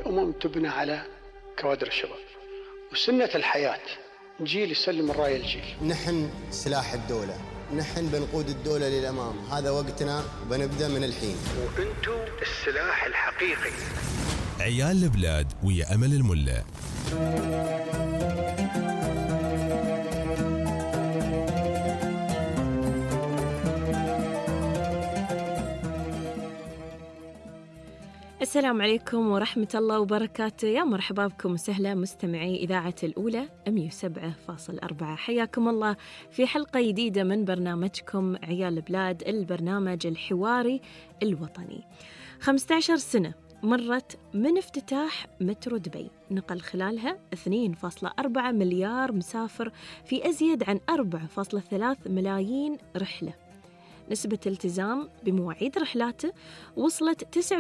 الأمم تبنى على كوادر الشباب، وسنة الحياة جيل يسلم الراية الجيل. نحن سلاح الدولة، نحن بنقود الدولة للأمام، هذا وقتنا وبنبدأ من الحين. وأنتم السلاح الحقيقي. عيال البلاد ويا أمل الملا. السلام عليكم ورحمة الله وبركاته. يا مرحبا بكم وسهلا مستمعي إذاعة الأولى 107.4. حياكم الله في حلقة جديدة من برنامجكم عيال البلاد، البرنامج الحواري الوطني. 15 سنة مرت من افتتاح مترو دبي، نقل خلالها 2.4 مليار مسافر في أزيد عن 4.3 ملايين رحلة. نسبة الالتزام بمواعيد رحلاته وصلت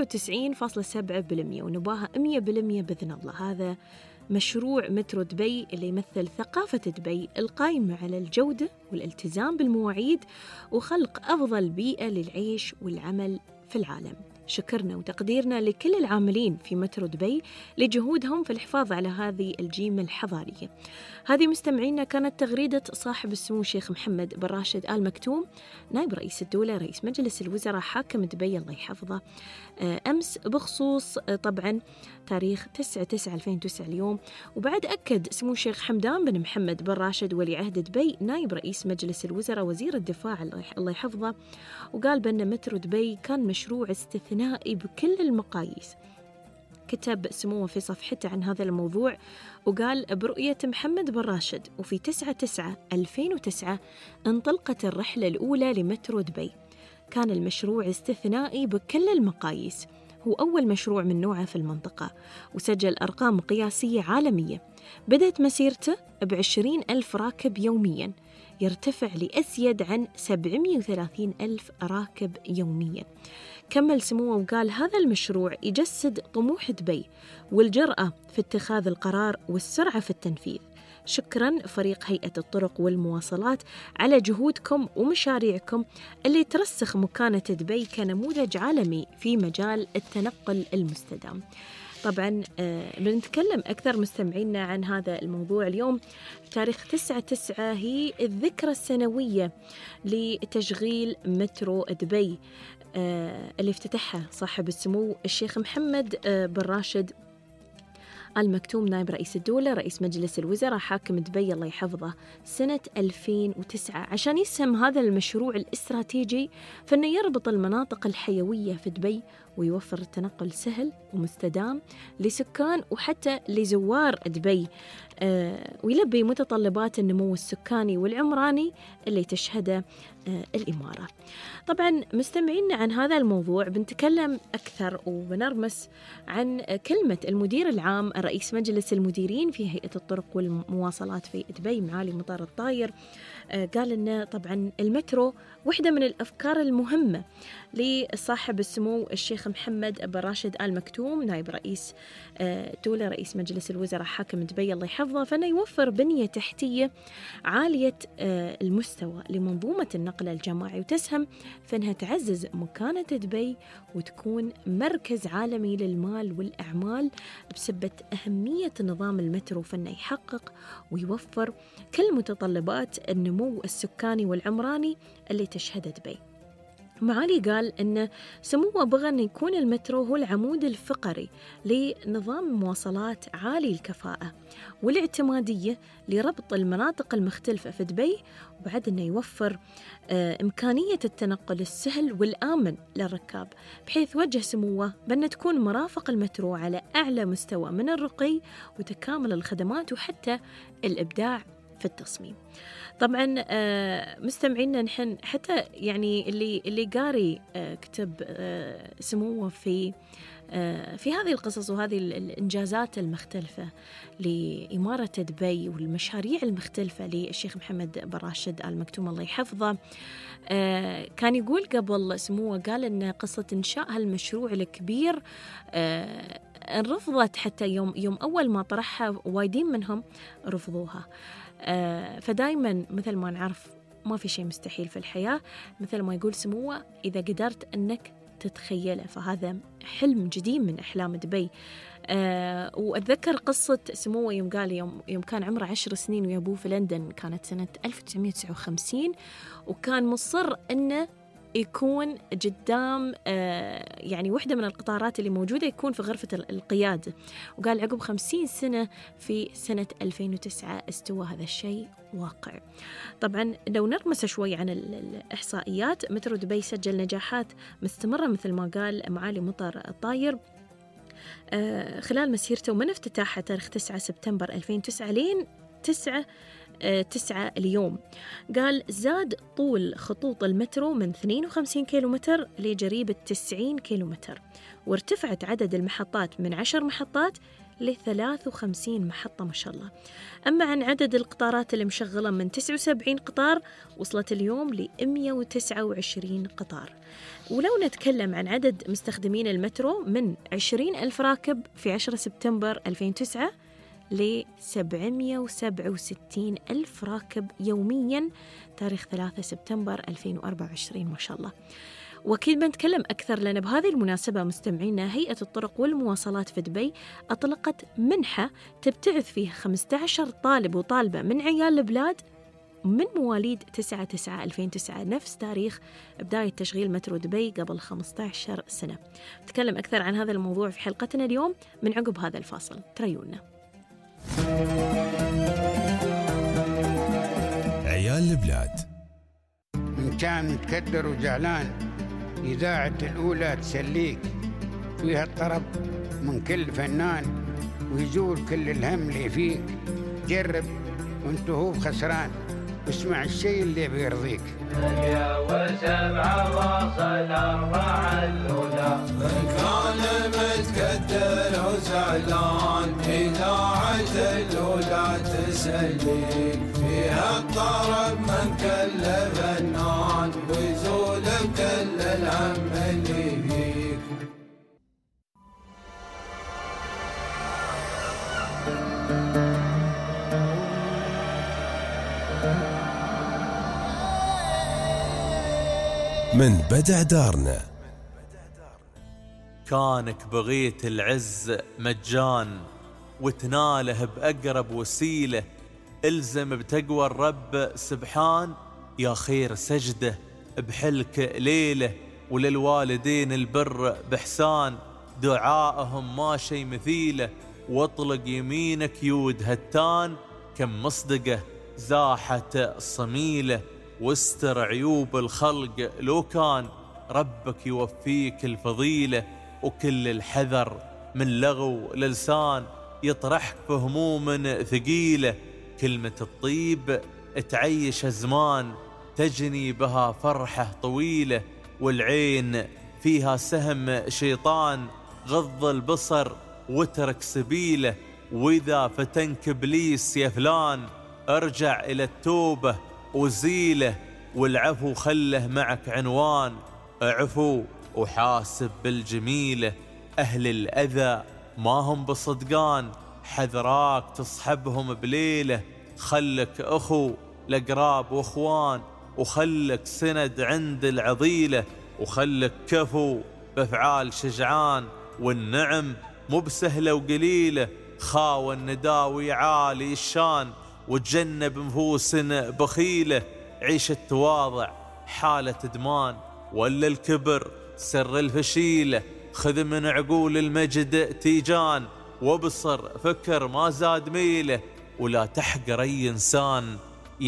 99.7%، ونباها 100% بإذن الله. هذا مشروع مترو دبي اللي يمثل ثقافة دبي القائمة على الجودة والالتزام بالمواعيد وخلق أفضل بيئة للعيش والعمل في العالم. شكرنا وتقديرنا لكل العاملين في مترو دبي لجهودهم في الحفاظ على هذه الجيمة الحضارية. هذه مستمعينا كانت تغريدة صاحب السمو الشيخ محمد بن راشد آل مكتوم، نائب رئيس الدولة رئيس مجلس الوزراء حاكم دبي الله يحفظه، أمس بخصوص طبعا تاريخ 9/9/2009 اليوم. وبعد أكد سمو الشيخ حمدان بن محمد بن راشد ولي عهد دبي نائب رئيس مجلس الوزراء وزير الدفاع الله يحفظه، وقال بأن مترو دبي كان مشروع استثنائي بكل المقاييس. كتب سموه في صفحته عن هذا الموضوع وقال: برؤية محمد بن راشد وفي 9/9/2009 انطلقت الرحلة الأولى لمترو دبي. كان المشروع استثنائي بكل المقاييس، هو أول مشروع من نوعه في المنطقة وسجل أرقام قياسية عالمية. بدأت مسيرته ب20,000 راكب يومياً، يرتفع لأزيد عن 730,000 راكب يومياً. كمل سموه وقال: هذا المشروع يجسد طموح دبي والجرأة في اتخاذ القرار والسرعة في التنفيذ. شكراً فريق هيئة الطرق والمواصلات على جهودكم ومشاريعكم اللي ترسخ مكانة دبي كنموذج عالمي في مجال التنقل المستدام. طبعاً بنتكلم أكثر مستمعينا عن هذا الموضوع اليوم. تاريخ 9/9 هي الذكرى السنوية لتشغيل مترو دبي اللي افتتحها صاحب السمو الشيخ محمد بن راشد آل مكتوم نائب رئيس الدولة رئيس مجلس الوزراء حاكم دبي الله يحفظه سنة 2009، عشان يسهم هذا المشروع الاستراتيجي فإنه يربط المناطق الحيوية في دبي ويوفر التنقل سهل ومستدام لسكان وحتى لزوار دبي، ويلبي متطلبات النمو السكاني والعمراني اللي تشهده الإمارة. طبعا مستمعين عن هذا الموضوع بنتكلم أكثر وبنرمس عن كلمة المدير العام رئيس مجلس المديرين في هيئة الطرق والمواصلات في دبي معالي مطار الطاير. قال إن طبعا المترو واحدة من الأفكار المهمة لصاحب السمو الشيخ محمد بن راشد آل مكتوم نائب رئيس دولة رئيس مجلس الوزراء حاكم دبي الله يحفظه، فإنه يوفر بنية تحتية عالية المستوى لمنظومة النقل الجماعي وتسهم في أنها تعزز مكانة دبي وتكون مركز عالمي للمال والأعمال بسبب أهمية نظام المترو، فإنه يحقق ويوفر كل متطلبات النمو السكاني والعمراني اللي تشهده دبي. معالي قال أن سموه بغى أن يكون المترو هو العمود الفقري لنظام مواصلات عالي الكفاءة والاعتمادية لربط المناطق المختلفة في دبي، وبعد أنه يوفر إمكانية التنقل السهل والآمن للركاب، بحيث وجه سموه بأن تكون مرافق المترو على أعلى مستوى من الرقي وتكامل الخدمات وحتى الإبداع في التصميم. طبعا مستمعينا نحن حتى يعني اللي قاري كتب سموه في هذه القصص وهذه الإنجازات المختلفة لإمارة دبي والمشاريع المختلفة للشيخ محمد بن راشد آل مكتوم الله يحفظه. كان يقول قبل سموه قال إن قصة إنشاء هالمشروع الكبير رفضت حتى يوم أول ما طرحها وايدين منهم رفضوها. فدايما مثل ما نعرف ما في شيء مستحيل في الحياة، مثل ما يقول سموه إذا قدرت أنك تتخيله. فهذا حلم جديد من أحلام دبي. وأتذكر قصة سموه يوم قال يوم كان عمره 10 سنين ويا أبوه في لندن، كانت سنة 1959، وكان مصر أنه يكون قدام يعني واحدة من القطارات اللي موجودة يكون في غرفة القيادة، وقال عقب 50 سنة في سنة 2009 استوى هذا الشيء واقع. طبعا لو نرمس شوي عن الإحصائيات، مترو دبي سجل نجاحات مستمرة مثل ما قال معالي مطر الطاير خلال مسيرته من افتتاحه تاريخ 9 سبتمبر 2009 لين 9 اليوم. قال زاد طول خطوط المترو من 52 كيلومتر لجريبة 90 كيلومتر، وارتفعت عدد المحطات من 10 محطات ل 53 محطة ما شاء الله. أما عن عدد القطارات اللي مشغلة من 79 قطار وصلت اليوم ل 129 قطار. ولو نتكلم عن عدد مستخدمين المترو من 20,000 راكب في 10 سبتمبر 2009 ل 767,000 راكب يومياً تاريخ 3 سبتمبر 2024 ما شاء الله. وأكيد بنتكلم أكثر، لأن بهذه المناسبة مستمعينا هيئة الطرق والمواصلات في دبي أطلقت منحة تبتعث فيها 15 طالب وطالبة من عيال البلاد من مواليد 9/9/2009 نفس تاريخ بداية تشغيل مترو دبي قبل 15 سنة. نتكلم أكثر عن هذا الموضوع في حلقتنا اليوم من عقب هذا الفاصل، تريونا. عيال البلاد. إن كان متكدر وزعلان إذاعة الأولى تسليك، فيها الطرب من كل فنان ويزول كل الهم اللي فيك. جرب وانت هو خسران، اسمع الشيء اللي بيرضيك. 107.4 الأولى كان متكدر وزعلان، إذاعة الأولى تسليك، فيها الطرب من كل فنان ويزول كل الهم اللي فيك. من بدع دارنا كانك بغيت العز مجان وتناله بأقرب وسيلة، الزم بتقوى الرب سبحان، يا خير سجده بحلك ليلة، وللوالدين البر بحسان، دعائهم ما شي مثيله، واطلق يمينك يود هتان، كم مصدقه زاحت صميله، واستر عيوب الخلق لو كان ربك يوفيك الفضيلة، وكل الحذر من لغو للسان يطرحك في هموم ثقيلة، كلمة الطيب تعيش أزمان تجني بها فرحة طويلة، والعين فيها سهم شيطان غض البصر وترك سبيله، وإذا فتنك إبليس يا فلان ارجع إلى التوبة وزيله، والعفو خله معك عنوان، اعفو وحاسب بالجميلة، أهل الأذى ما هم بصدقان، حذراك تصحبهم بليلة، خلك أخو لقراب وأخوان، وخلك سند عند العضيلة، وخلك كفو بأفعال شجعان، والنعم مو بسهلة وقليلة، خاوى النداوي عالي الشان، وتجنب نفوس بخيلة، عيش التواضع حالة إدمان، ولا الكبر سر الفشيلة، خذ من عقول المجد تيجان، وابصر فكر ما زاد ميله، ولا تحقر أي إنسان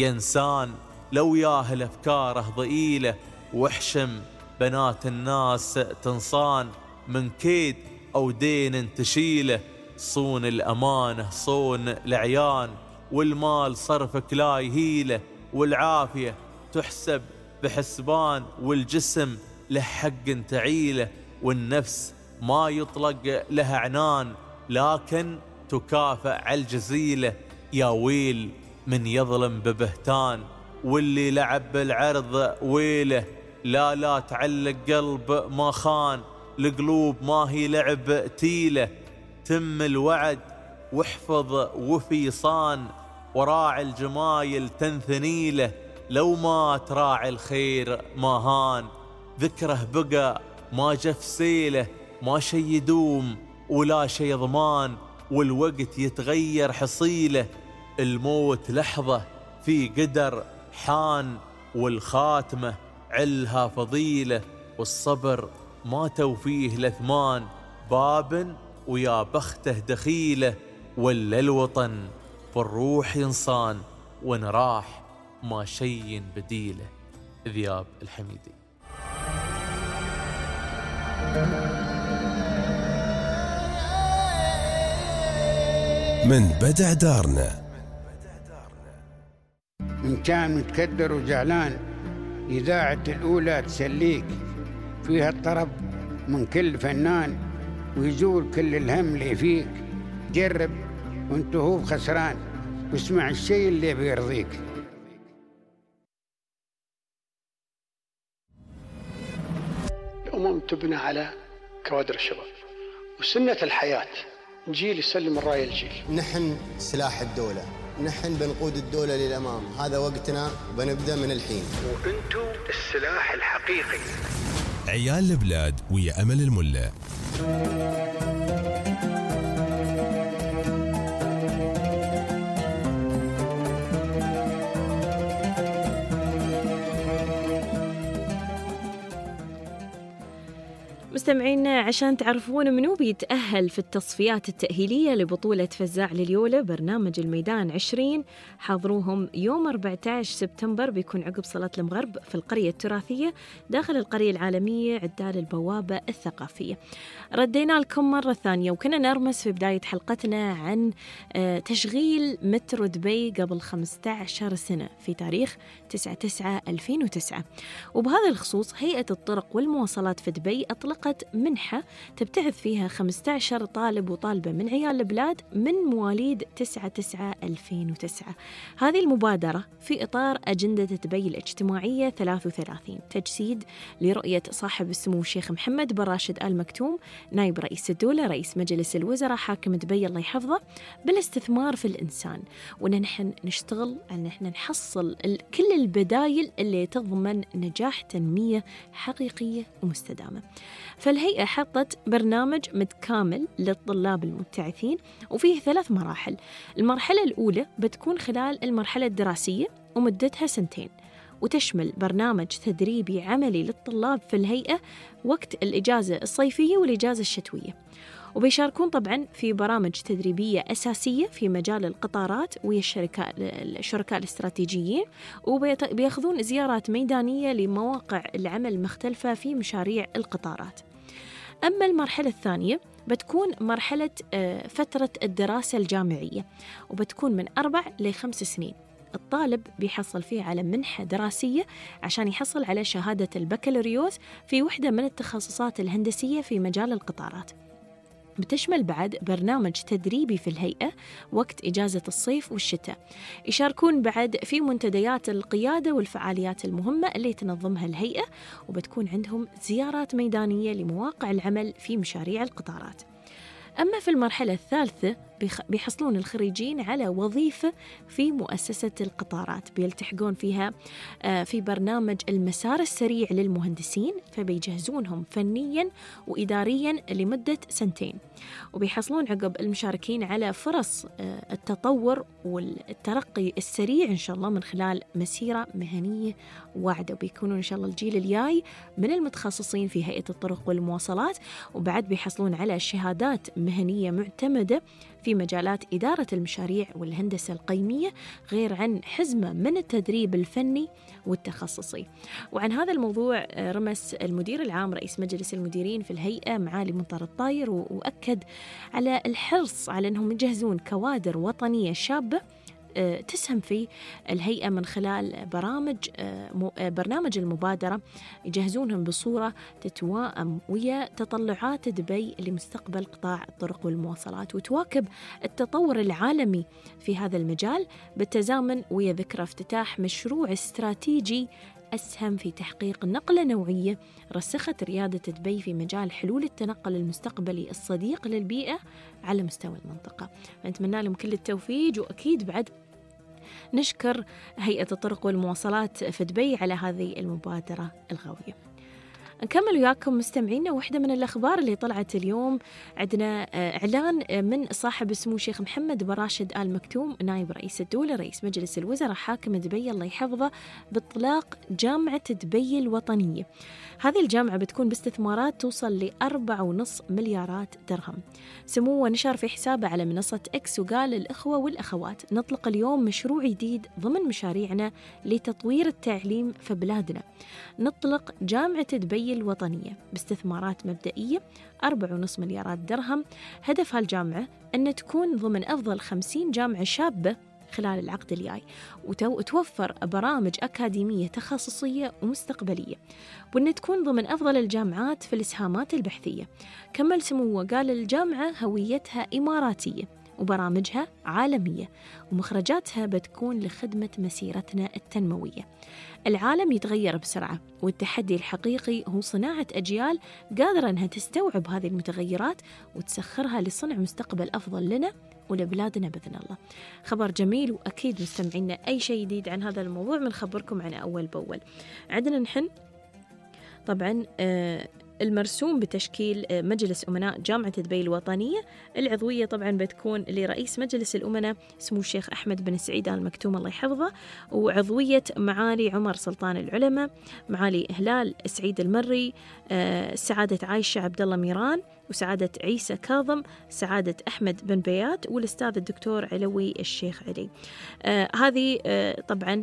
ينسان لو ياهل أفكاره ضئيلة، واحشم بنات الناس تنصان من كيد أو دين تشيله، صون الأمانة صون العيان، والمال صرفك لا يهيله، والعافية تحسب بحسبان، والجسم له حق تعيله، والنفس ما يطلق لها عنان، لكن تكافئ على الجزيلة، يا ويل من يظلم ببهتان، واللي لعب بالعرض ويله، لا تعلق قلب ما خان، القلوب ما هي لعب تيله، تم الوعد واحفظ وفي صان، وراعي الجمايل تنثنيله، لو ما تراعي الخير ما هان، ذكره بقى ما جف سيله، ما شي يدوم ولا شي ضمان، والوقت يتغير حصيله. الموت لحظة في قدر حان، والخاتمة علها فضيلة، والصبر ما توفيه لثمان، باب ويا بخته دخيله. ولا الوطن فالروح ينصان، وان راح ما شي بديله. ذياب الحميدي. من بدع دارنا. إن كان متكدر وزعلان إذاعة الأولى تسليك، فيها الطرب من كل فنان ويزول كل الهم اللي فيك. جرب وانت هو خسران واسمع الشيء اللي بيرضيك. الأمم تبنى على كوادر الشباب، وسنة الحياة جيل يسلم الراية الجيل. نحن سلاح الدولة، نحن بنقود الدولة للأمام، هذا وقتنا وبنبدأ من الحين. وأنتم السلاح الحقيقي. عيال البلاد ويا أمل الملا. مستمعينا، عشان تعرفون منو بيتأهل في التصفيات التأهيلية لبطولة فزاع لليولة برنامج الميدان 20، حاضروهم يوم 14 سبتمبر، بيكون عقب صلاة المغرب في القرية التراثية داخل القرية العالمية عدال البوابة الثقافية. ردينا لكم مرة ثانية وكنا نرمس في بداية حلقتنا عن تشغيل مترو دبي قبل 15 سنة في تاريخ 9/9/2009، وبهذا الخصوص هيئة الطرق والمواصلات في دبي أطلقت منحة تبتعث فيها 15 طالب وطالبة من عيال البلاد من مواليد 9/9/2009. هذه المبادرة في إطار أجندة دبي الاجتماعية 33، تجسيد لرؤية صاحب السمو الشيخ محمد بن راشد آل مكتوم نائب رئيس الدولة رئيس مجلس الوزراء حاكم دبي الله يحفظه بالاستثمار في الإنسان، وأن نحن نشتغل أن نحن نحصل كل البدايل اللي تضمن نجاح تنمية حقيقية ومستدامة. فالهيئة حطت برنامج متكامل للطلاب المبتعثين وفيه 3 مراحل. المرحلة الأولى بتكون خلال المرحلة الدراسية ومدتها 2 وتشمل برنامج تدريبي عملي للطلاب في الهيئة وقت الإجازة الصيفية والإجازة الشتوية، وبيشاركون طبعا في برامج تدريبية أساسية في مجال القطارات ويا الشركاء الاستراتيجيين، وبيأخذون زيارات ميدانية لمواقع العمل المختلفة في مشاريع القطارات. أما المرحلة الثانية بتكون مرحلة فترة الدراسة الجامعية، وبتكون من 4 ل5 سنين. الطالب بيحصل فيه على منحة دراسية عشان يحصل على شهادة البكالوريوس في وحدة من التخصصات الهندسية في مجال القطارات. بتشمل بعد برنامج تدريبي في الهيئة وقت إجازة الصيف والشتاء. يشاركون بعد في منتديات القيادة والفعاليات المهمة اللي تنظمها الهيئة، وبتكون عندهم زيارات ميدانية لمواقع العمل في مشاريع القطارات. أما في المرحلة الثالثة بيحصلون الخريجين على وظيفة في مؤسسة القطارات، بيلتحقون فيها في برنامج المسار السريع للمهندسين، فبيجهزونهم فنيا وإداريا لمدة 2 وبيحصلون عقب المشاركين على فرص التطور والترقي السريع إن شاء الله من خلال مسيرة مهنية واعدة، وبيكونون إن شاء الله الجيل الجاي من المتخصصين في هيئة الطرق والمواصلات، وبعد بيحصلون على شهادات مهنية معتمدة في مجالات إدارة المشاريع والهندسة القيمية، غير عن حزمة من التدريب الفني والتخصصي. وعن هذا الموضوع رمس المدير العام رئيس مجلس المديرين في الهيئة معالي منطر الطاير، وأكد على الحرص على أنهم يجهزون كوادر وطنية شابة تسهم في الهيئة من خلال برنامج المبادرة، يجهزونهم بصورة تتوائم ويا تطلعات دبي لمستقبل قطاع الطرق والمواصلات، وتواكب التطور العالمي في هذا المجال بالتزامن ويا ذكرى افتتاح مشروع استراتيجي أسهم في تحقيق نقلة نوعية رسخت ريادة دبي في مجال حلول التنقل المستقبلي الصديق للبيئة على مستوى المنطقة. فنتمنى لهم كل التوفيق، وأكيد بعد نشكر هيئة الطرق والمواصلات في دبي على هذه المبادرة الغوية. نكمل وياكم مستمعينا واحدة من الأخبار اللي طلعت اليوم. عندنا إعلان من صاحب سمو الشيخ محمد بن راشد آل مكتوم نائب رئيس الدولة رئيس مجلس الوزراء حاكم دبي الله يحفظه بإطلاق جامعة دبي الوطنية. هذه الجامعة بتكون باستثمارات توصل ل4.5 مليارات درهم. سموه نشر في حسابه على منصة إكس وقال للإخوة والأخوات: نطلق اليوم مشروع جديد ضمن مشاريعنا لتطوير التعليم في بلادنا. نطلق جامعة دبي الوطنية باستثمارات مبدئية 4.5 مليارات درهم. هدف هالجامعة أن تكون ضمن أفضل 50 جامعة شابة خلال العقد الجاي، وتوفر برامج أكاديمية تخصصية ومستقبلية، وأن تكون ضمن أفضل الجامعات في الإسهامات البحثية. كمل سموه قال الجامعة هويتها إماراتية وبرامجها عالمية ومخرجاتها بتكون لخدمة مسيرتنا التنموية. العالم يتغير بسرعة، والتحدي الحقيقي هو صناعة أجيال قادرة أنها تستوعب هذه المتغيرات وتسخرها لصنع مستقبل أفضل لنا ولبلادنا بإذن الله. خبر جميل، وأكيد مستمعينا أي شيء جديد عن هذا الموضوع بنخبركم عنه أول بأول. عندنا نحن طبعا المرسوم بتشكيل مجلس أمناء جامعة دبي الوطنية. العضوية طبعا بتكون لرئيس مجلس الأمناء سمو الشيخ أحمد بن سعيد آل مكتوم الله يحفظه، وعضوية معالي عمر سلطان العلماء، معالي هلال سعيد المري، سعادة عايشة عبد الله ميران، وسعادة عيسى كاظم، سعادة أحمد بن بيات، والأستاذ الدكتور علوي الشيخ علي. هذه طبعا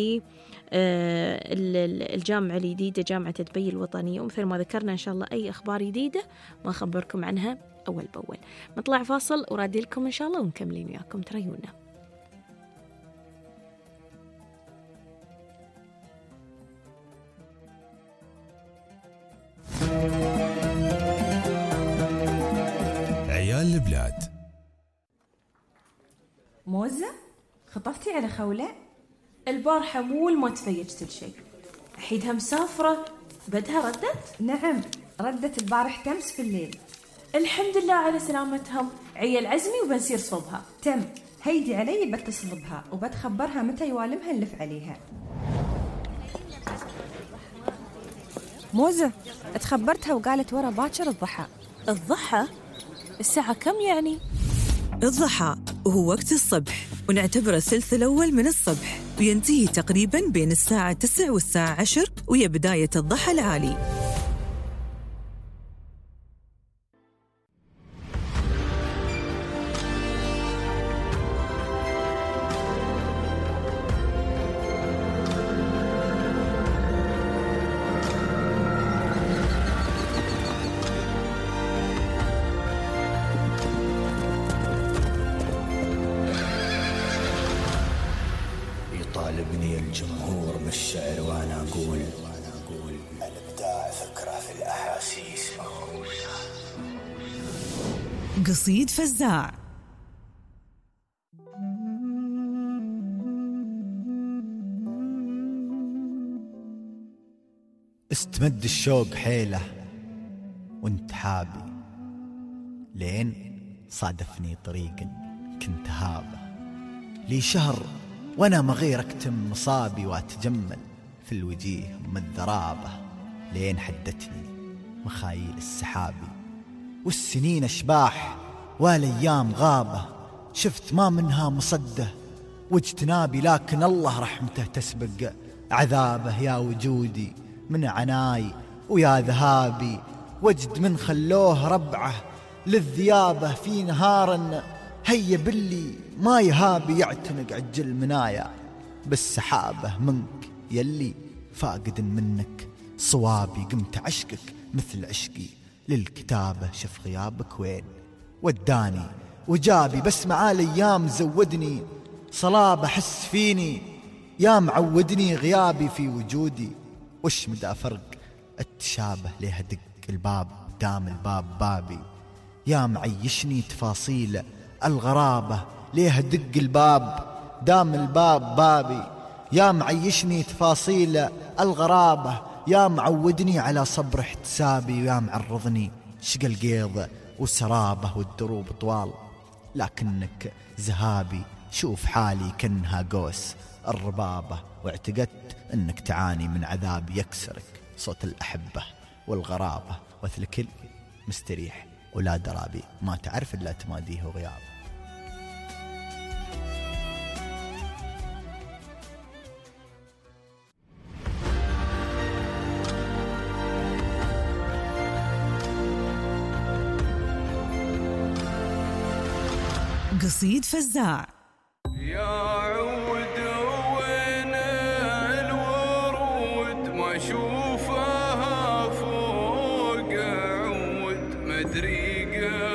الجامعة الجديدة جامعة دبي الوطنية. ومثل ما ذكرنا إن شاء الله أي أخبار جديدة ما أخبركم عنها أول بأول. نطلع فاصل ورادي لكم إن شاء الله ونكملين وياكم، تريونا. عيال البلاد. موزة خطفتي على خولة؟ البارحة مول ما تفيجت الشيء، حيدها مسافرة. بدها ردت؟ نعم ردت البارح تمس في الليل. الحمد لله على سلامتهم. عيل عزمي وبنسير صوبها. تم هيدي علي بتصل بها وبتخبرها متى يوالمها نلف عليها. موزة اتخبرتها وقالت ورا باكر الضحى. الضحى؟ الساعة كم يعني؟ الضحى وهو وقت الصبح، ونعتبره الثلث الأول من الصبح، وينتهي تقريباً بين الساعة 9 والساعة 10، وهي بداية الضحى العالي. يطالبني الجمهور بالشعر وانا اقول الابداع فكره في الاحاسيس مغروسه. قصيد فزاع. استمد الشوق حيله وانت حابي، لين صادفني طريق كنت هابه، لي شهر وانا ما غير اكتم مصابي واتجمل في الوجيه من الذرابه، لين حدتني مخايل السحابي، والسنين اشباح والايام غابه، شفت ما منها مصده واجتنابي، لكن الله رحمته تسبق عذابه. يا وجودي من عناي ويا ذهابي، وجد من خلوه ربعه للذيابه، في نهار هيا باللي ما يهابي يعتنق عجل منايا، بالسحابة منك يلي فاقد منك صوابي، قمت عشقك مثل عشقي للكتابة، شف غيابك وين وداني وجابي، بس مع الأيام زودني صلابة، حس فيني يا معودني غيابي في وجودي، وش مدى فرق التشابه ليه دق الباب دام الباب بابي، يا معيشني تفاصيل الغرابة ليه دق الباب دام الباب بابي، يا معيشني تفاصيل الغرابة، يا معودني على صبر احتسابي، ويا معرضني شق القيض والسرابة والدروب طوال، لكنك ذهابي شوف حالي كنها قوس الربابة، واعتقدت انك تعاني من عذاب يكسرك صوت الأحبة والغرابة، وثل الكل مستريح ولا درابي، ما تعرف إلا تماديه وغياب. قصيد فزاع. يا عود وين الورود ما اشوفها فوق عود، مدري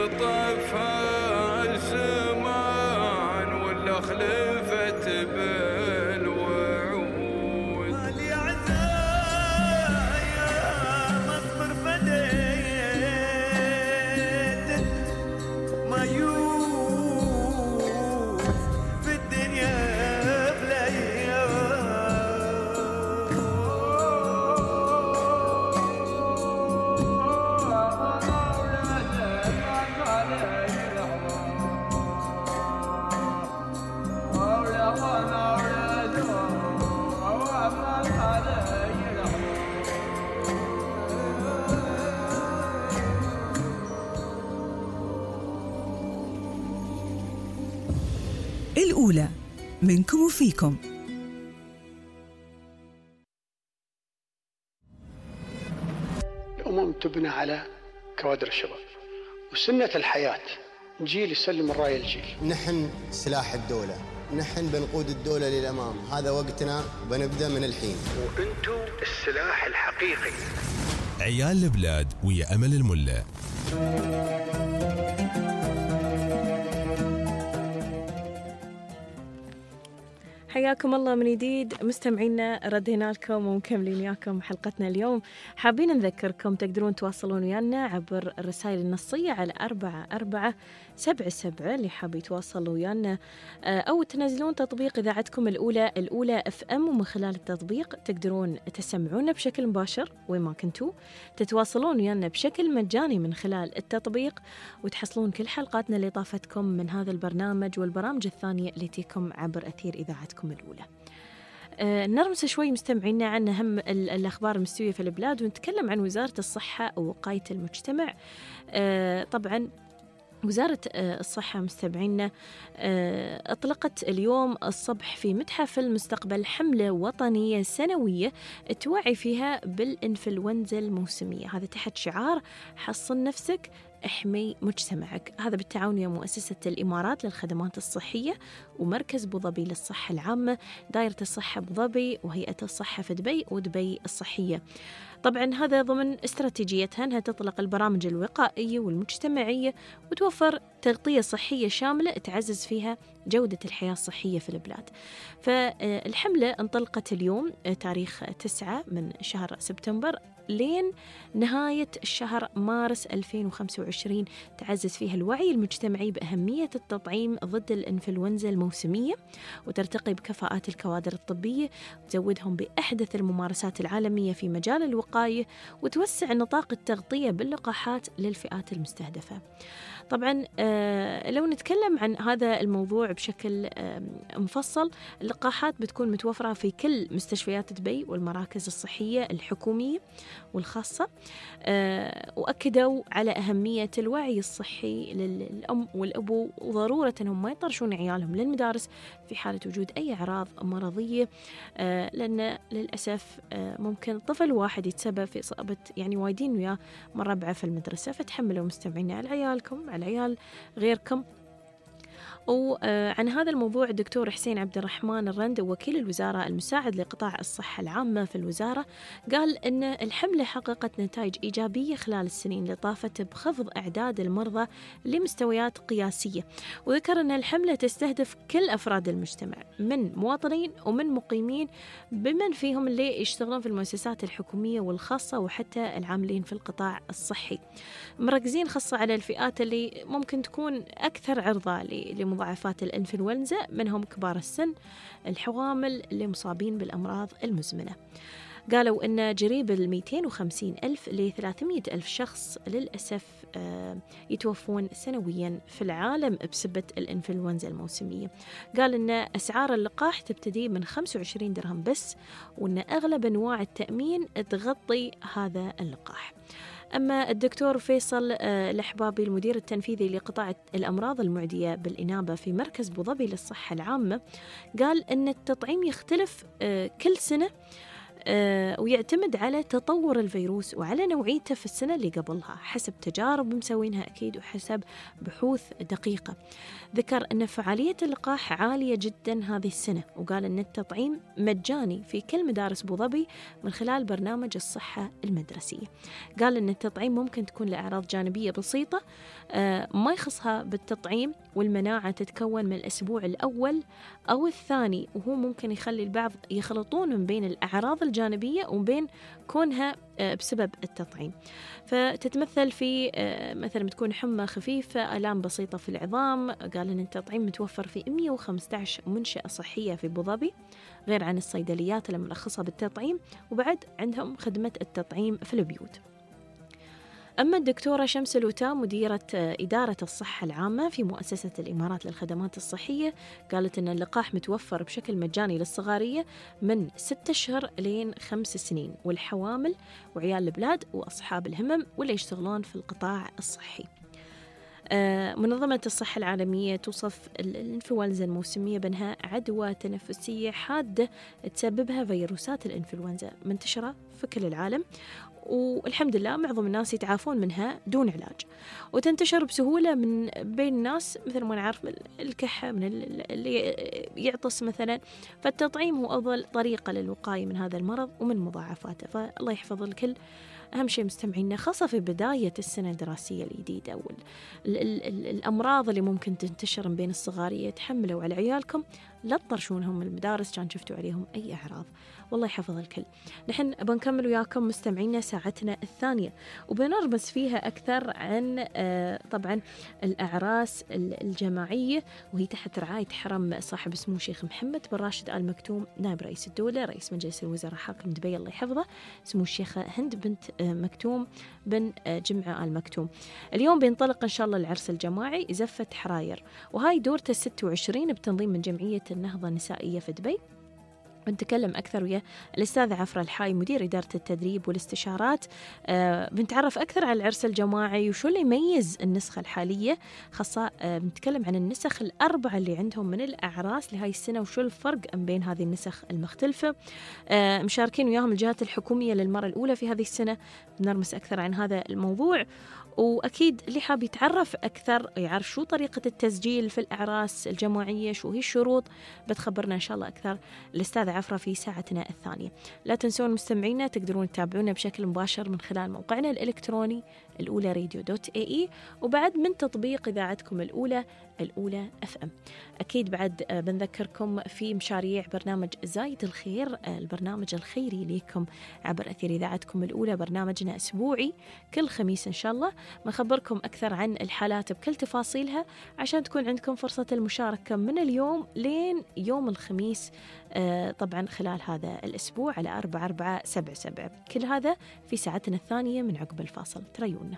قطفها الزمان ولا خلفت بالوعود. مالي عزايا مصبر فديت ما الأولى منكم وفيكم. الأمم تبنى على كوادر الشباب، وسنة الحياة جيل يسلم الراية الجيل. نحن سلاح الدولة، نحن بنقود الدولة للأمام، هذا وقتنا بنبدأ من الحين. وأنتم السلاح الحقيقي. عيال البلاد ويا أمل الملة. حياكم الله من جديد مستمعينا، ردينا لكم ومكملين وياكم حلقتنا اليوم. حابين نذكركم تقدرون تواصلون ويانا عبر الرسائل النصية على 4477 اللي حاب يتواصلوا ويانا، أو تنزلون تطبيق إذاعتكم الأولى FM، ومن خلال التطبيق تقدرون تسمعونا بشكل مباشر وين ما كنتوا، تتواصلون ويانا بشكل مجاني من خلال التطبيق، وتحصلون كل حلقاتنا اللي طافتكم من هذا البرنامج والبرامج الثانية اللي تيكم عبر أثير إذاعتكم الأولى. نرمس شوي مستمعينا عن أهم الأخبار المستوية في البلاد، ونتكلم عن وزارة الصحة ووقاية المجتمع. طبعا وزارة الصحة مستمعينا أطلقت اليوم الصبح في متحف المستقبل حملة وطنية سنوية توعي فيها بالإنفلونزا الموسمية، هذا تحت شعار حصن نفسك احمي مجتمعك. هذا بالتعاون ويا مؤسسة الإمارات للخدمات الصحية ومركز أبو ظبي للصحة العامة، دائرة الصحة أبو ظبي، وهيئة الصحة في دبي ودبي الصحية. طبعا هذا ضمن استراتيجيتها أنها تطلق البرامج الوقائية والمجتمعية وتوفر تغطية صحية شاملة تعزز فيها جودة الحياة الصحية في البلاد. فالحملة انطلقت اليوم تاريخ 9 من شهر سبتمبر لين نهاية الشهر مارس 2025، تعزز فيها الوعي المجتمعي بأهمية التطعيم ضد الإنفلونزا الموسمية، وترتقي بكفاءات الكوادر الطبية، وتزودهم بأحدث الممارسات العالمية في مجال الوقاية، وتوسع نطاق التغطية باللقاحات للفئات المستهدفة. طبعا لو نتكلم عن هذا الموضوع بشكل مفصل، اللقاحات بتكون متوفرة في كل مستشفيات دبي والمراكز الصحية الحكومية والخاصة، وأكدوا على أهمية الوعي الصحي للأم والأبو، وضرورة أنهم ما يطرشون عيالهم للمدارس في حالة وجود أي أعراض مرضية، لأن للأسف ممكن طفل واحد يتسبب في إصابة يعني وايدين وياه مرة ربعة في المدرسة. فتحملوا مستمعين على عيالكم، على عيال غيركم. وعن هذا الموضوع الدكتور حسين عبد الرحمن الرند وكيل الوزارة المساعد لقطاع الصحة العامة في الوزارة قال أن الحملة حققت نتائج إيجابية خلال السنين اللي طافت بخفض أعداد المرضى لمستويات قياسية، وذكر أن الحملة تستهدف كل أفراد المجتمع من مواطنين ومن مقيمين، بمن فيهم اللي يشتغلون في المؤسسات الحكومية والخاصة وحتى العاملين في القطاع الصحي، مركزين خاصة على الفئات اللي ممكن تكون أكثر عرضة لمضاعفات الإنفلونزا، منهم كبار السن، الحوامل اللي مصابين بالأمراض المزمنة. قالوا أن جريب 250,000 ل 300,000 شخص للأسف يتوفون سنويا في العالم بسبة الإنفلونزا الموسمية. قال أن أسعار اللقاح تبتدي من 25 درهم بس، وأن أغلب أنواع التأمين تغطي هذا اللقاح. أما الدكتور فيصل الأحبابي المدير التنفيذي لقطاع الأمراض المعدية بالإنابة في مركز أبو ظبي للصحة العامة، قال أن التطعيم يختلف كل سنة ويعتمد على تطور الفيروس وعلى نوعيته في السنة اللي قبلها، حسب تجارب مسوينها أكيد وحسب بحوث دقيقة. ذكر أن فعالية اللقاح عالية جدا هذه السنة، وقال أن التطعيم مجاني في كل مدارس أبو ظبي من خلال برنامج الصحة المدرسية. قال أن التطعيم ممكن تكون لأعراض جانبية بسيطة ما يخصها بالتطعيم، والمناعة تتكون من الأسبوع الأول أو الثاني، وهو ممكن يخلي البعض يخلطون من بين الأعراض الجانبية وبين كونها بسبب التطعيم. فتتمثل في مثلا بتكون حمى خفيفة، آلام بسيطة في العظام. قال أن التطعيم متوفر في 115 منشأة صحية في أبو ظبي، غير عن الصيدليات المرخصة بالتطعيم، وبعد عندهم خدمة التطعيم في البيوت. أما الدكتورة شمس الوتام مديرة إدارة الصحة العامة في مؤسسة الإمارات للخدمات الصحية، قالت أن اللقاح متوفر بشكل مجاني للصغارية من 6 أشهر لين 5 سنين، والحوامل وعيال البلاد وأصحاب الهمم واللي يشتغلون في القطاع الصحي. منظمة الصحة العالمية توصف الإنفلونزا الموسمية بأنها عدوى تنفسية حادة تسببها فيروسات الإنفلونزا منتشرة في كل العالم، والحمد لله معظم الناس يتعافون منها دون علاج، وتنتشر بسهولة من بين الناس مثل ما نعرف الكحة، من اللي يعطس مثلا. فالتطعيم هو أفضل طريقة للوقاية من هذا المرض ومن مضاعفاته. فالله يحفظ الكل. أهم شيء مستمعينا، خاصة في بداية السنة الدراسية الجديدة والأمراض اللي ممكن تنتشر من بين الصغارية، تحملوا على عيالكم، لا تطرشونهم من المدارس كان شفتوا عليهم أي أعراض. والله يحفظ الكل. نحن بنكمل وياكم مستمعينا ساعتنا الثانية، وبنرمز فيها أكثر عن طبعا الأعراس الجماعية، وهي تحت رعاية حرم صاحب سمو الشيخ محمد بن راشد آل مكتوم نائب رئيس الدولة رئيس مجلس الوزراء حاكم دبي الله يحفظه، سمو الشيخة هند بنت مكتوم بن جمعة آل مكتوم. اليوم بينطلق إن شاء الله العرس الجماعي زفة حراير، وهاي دورته 26 بتنظيم من جمعية النهضة النسائية في دبي. بنتكلم أكثر ويا الأستاذة عفرة الحاي مدير إدارة التدريب والاستشارات. بنتعرف أكثر على العرس الجماعي وشو اللي يميز النسخة الحالية، خاصة بنتكلم عن النسخ الأربعة اللي عندهم من الأعراس لهاي السنة وشو الفرق بين هذه النسخ المختلفة. مشاركين وياهم الجهات الحكومية للمرة الأولى في هذه السنة. بنرمس أكثر عن هذا الموضوع، وأكيد اللي حاب يتعرف أكثر يعرف شو طريقة التسجيل في الأعراس الجماعية، شو هي الشروط، بتخبرنا إن شاء الله أكثر الأستاذة عفرة في ساعتنا الثانية. لا تنسون مستمعينا تقدرون تتابعونا بشكل مباشر من خلال موقعنا الإلكتروني الأولى radio.ae، وبعد من تطبيق إذاعتكم الأولى FM. أكيد بعد بنذكركم في مشاريع برنامج زايد الخير، البرنامج الخيري لكم عبر أثير إذاعتكم الأولى، برنامجنا أسبوعي كل خميس إن شاء الله. بنخبركم أكثر عن الحالات بكل تفاصيلها عشان تكون عندكم فرصة المشاركة من اليوم لين يوم الخميس، طبعا خلال هذا الأسبوع على 4477. كل هذا في ساعتنا الثانية من عقب الفاصل. تريونا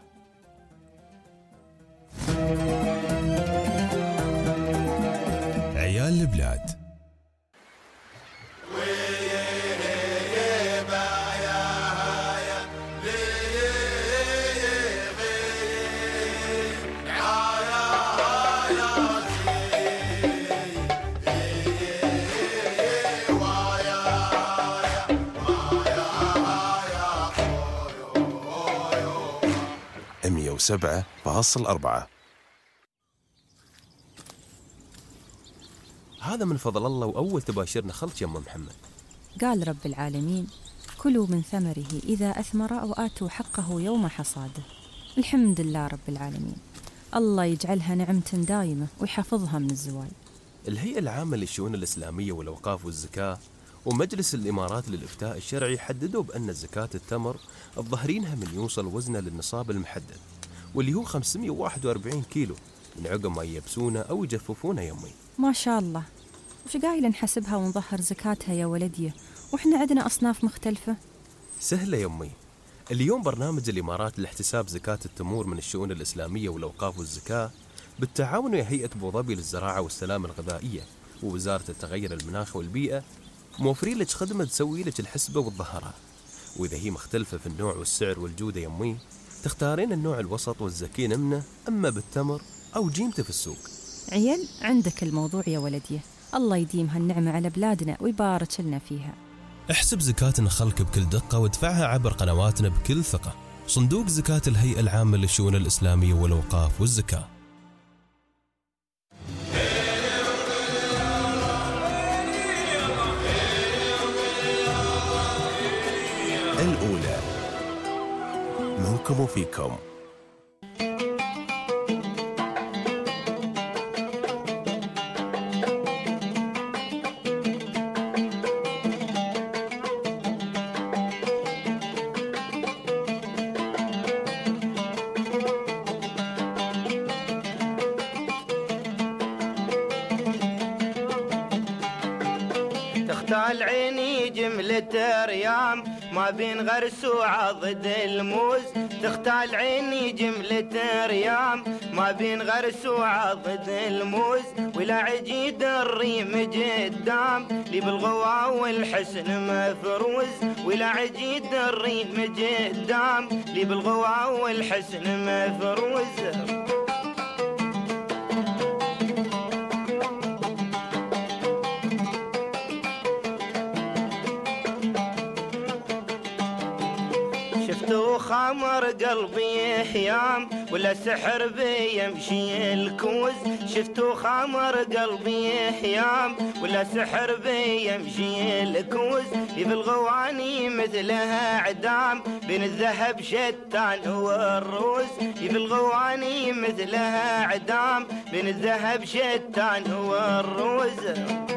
عيال البلاد. سبعة فاصل 4. هذا من فضل الله وأول تباشرنا خلط يم محمد. قال رب العالمين: كلوا من ثمره إذا أثمر وآتوا حقه يوم حصاده. الحمد لله رب العالمين، الله يجعلها نعمة دائمة ويحفظها من الزوال. الهيئة العامة للشؤون الإسلامية والأوقاف والزكاة ومجلس الإمارات للإفتاء الشرعي حددوا بأن الزكاة التمر الظهرينها من يوصل وزنه للنصاب المحدد، واللي هو 541 كيلو، من عقب ما يبسونه أو يجففونه يمي. ما شاء الله. وش قايل نحسبها ونظهر زكاتها يا ولدي، وإحنا عندنا أصناف مختلفة؟ سهلة يمي. اليوم برنامج الإمارات لاحتساب زكاة التمور من الشؤون الإسلامية والأوقاف والزكاة بالتعاون ويا هيئة أبو ظبي للزراعة والسلامة الغذائية ووزارة التغير المناخ والبيئة موفرين لك خدمة تسوي لك الحسبة والظهرات، وإذا هي مختلفة في النوع والسعر والجودة يمي تختارين النوع الوسط والزكين منه، أما بالتمر أو جيمته في السوق. عيل عندك الموضوع يا ولدي، الله يديم هالنعمة على بلادنا ويبارك لنا فيها. احسب زكاة نخلك بكل دقة وادفعها عبر قنواتنا بكل ثقة. صندوق زكاة الهيئة العامة للشؤون الإسلامية والأوقاف والزكاة. الأولى منكم وفيكم. تختال عيني جملة ريام ما بين غرس وعضد الموز، تختال عيني جملة ريام ما بين غرس وعضد الموز، ولا عجيد الريم قدام لي بالغوا والحسن مفروز، ولا عجيد الريم قدام لي بالغوا والحسن مفروز. شفتوا خمر قلبي هيام ولا سحر بيمشي الكوز، شفتوا خمر قلبي هيام ولا سحر بيمشي الكوز، في الغواني مثلها عدام بين الذهب شتان والروز، في الغواني مثلها عدام بين الذهب شتان والروز.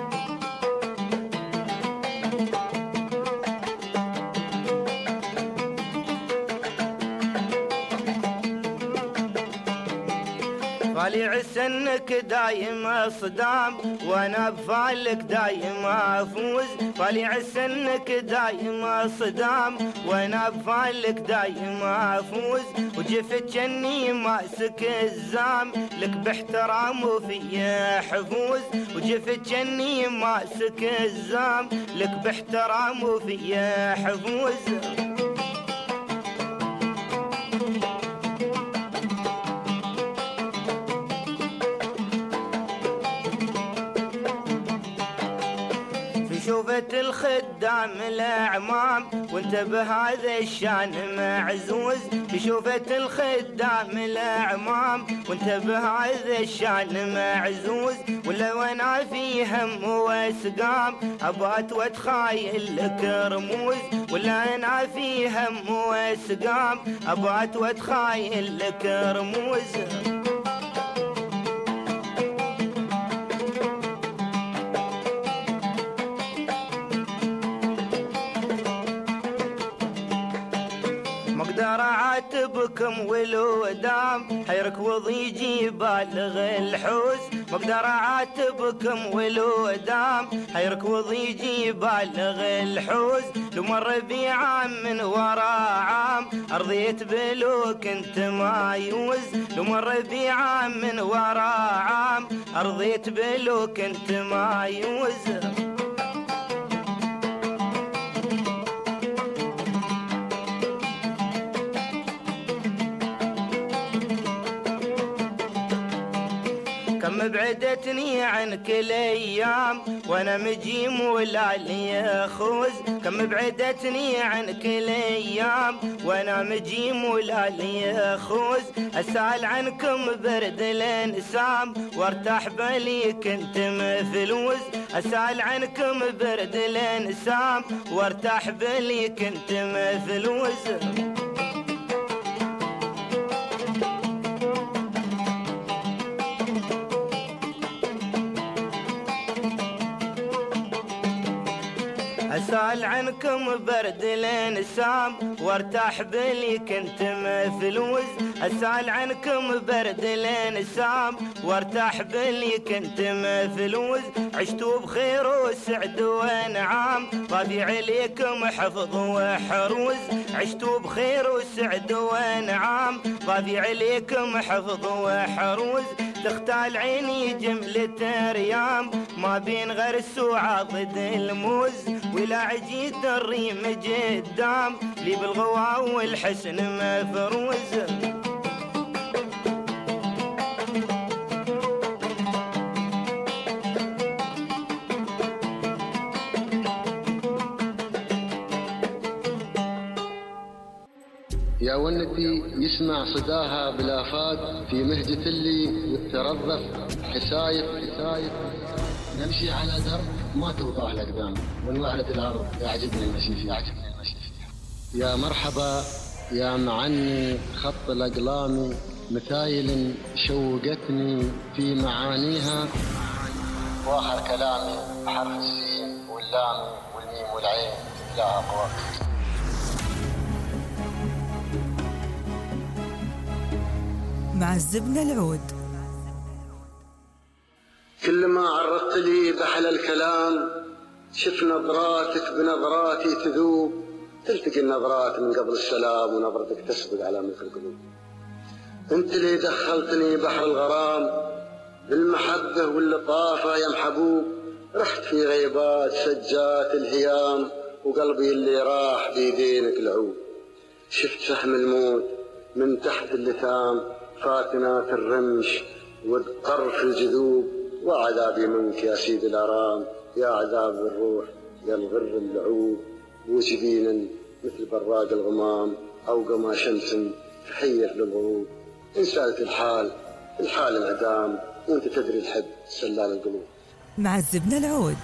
طالع سنك دايم صدام وانا بفالك دايم افوز، طالع سنك دايم صدام وانا بفالك دايم افوز، وجفت جني ماسك الزام لك باحترام وفي حفوز، وجفت جني ماسك الزام لك باحترام وفي حفوز. شوفت الخدام الأعمام وانت بهذا الشان معزوز، شوفت الخدام الأعمام وانت بهذا الشان معزوز، ولا وانا في هم واسقام ابات واتخايل لك رموز، ولا انا في هم واسقام ابات واتخايل لك رموز. مقدر اعاتبكم ولو دام حيرك وضيجي بالغ الحوز، مقدر اعاتبكم ولو دام حيرك وضيجي بالغ الحوز، لو مر بي عام من ورا عام ارضيت بلو كنت مايوز، لو مر بي عام من ورا عام ارضيت بلو كنت مايوز. كم بعدتني عنك الايام وانا مجيم ولا لي خوز، كم بعدتني عنك الايام وانا مجيم ولا لي خوز، اسال عنكم برد الانسام وارتاح بالي كنت مفلوز، اسال عنكم برد الانسام وارتاح بالي كنت مفلوز. أسأل عنكم برد الانسام وارتاح بالي كنت مثل وز. أسأل عنكم برد الانسام وارتاح بالي كنت مثل وز. عشتوا بخير وسعد وانعام طافي عليكم حفظ وحروز. عشتوا بخير وسعد وانعام طافي عليكم حفظ وحروز. تختال عيني جملة ريام ما بين غرس وعضد الموز. ولا عجيد الريم قدام لي بالغوا والحسن مفروز. يا ونتي يسمع صداها بالآفات في مهجة اللي والترظف حسايف. نمشي على درب ما توضح الأقدام ونوعرة الأرض يعجبني المشي فيها. يا مرحبا يا معني خط الأقلام مثايل شوقتني في معانيها. واخر كلامي بحرف السين واللام والميم والعين لا أبواب. مع الزبنة العود. كل ما عرضت لي بحل الكلام شف نظراتك بنظراتي تذوب. تلتقي النظرات من قبل السلام ونظرتك تسبق على ملك القلوب. انت اللي دخلتني بحر الغرام بالمحبة واللطافة يا محبوب. رحت في غيبات سجات الهيام وقلبي اللي راح بيدينك العود. شفت سهم الموت من تحت اللثام فاتنات الرمش والطرف الجذوب. وعذابي منك يا سيد الأرام يا عذاب الروح يا الغر اللعوب. وجبينا مثل براق الغمام أو قما شمس تحير للغروب. إن سألت الحال انعدام وانت تدري الحب سلال القلوب. مع الزبنة العود.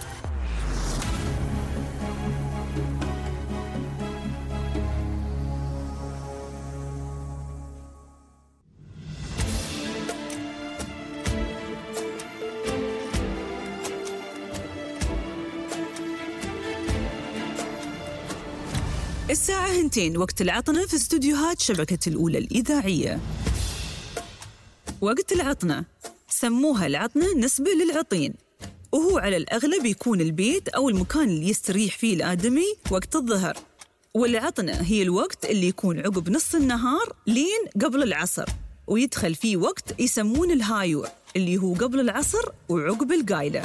الساعة 2 وقت العطنة في استوديوهات شبكة الأولى الإذاعية. وقت العطنة سموها العطنة نسبة للعطين، وهو على الأغلب يكون البيت أو المكان اللي يستريح فيه الآدمي وقت الظهر. والعطنة هي الوقت اللي يكون عقب نص النهار لين قبل العصر، ويدخل فيه وقت يسمون الهايور اللي هو قبل العصر وعقب القايلة.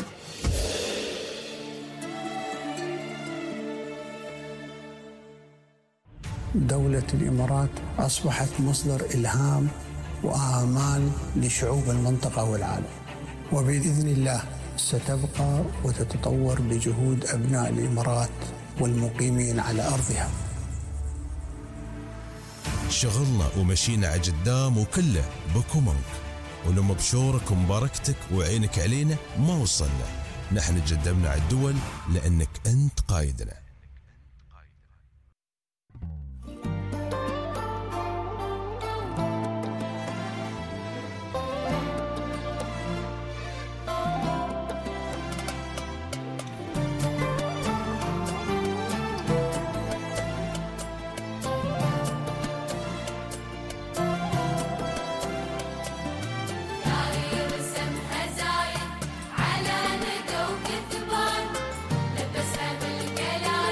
دولة الإمارات أصبحت مصدر إلهام وآمال لشعوب المنطقة والعالم، وبإذن الله ستبقى وتتطور بجهود أبناء الإمارات والمقيمين على أرضها. شغلنا ومشينا على قدام وكله بكمك، ولما بشورك ومباركتك وعينك علينا ما وصلنا. نحن قدمنا على الدول لأنك أنت قايدنا. على ندى وكثبان لبسها بالكلام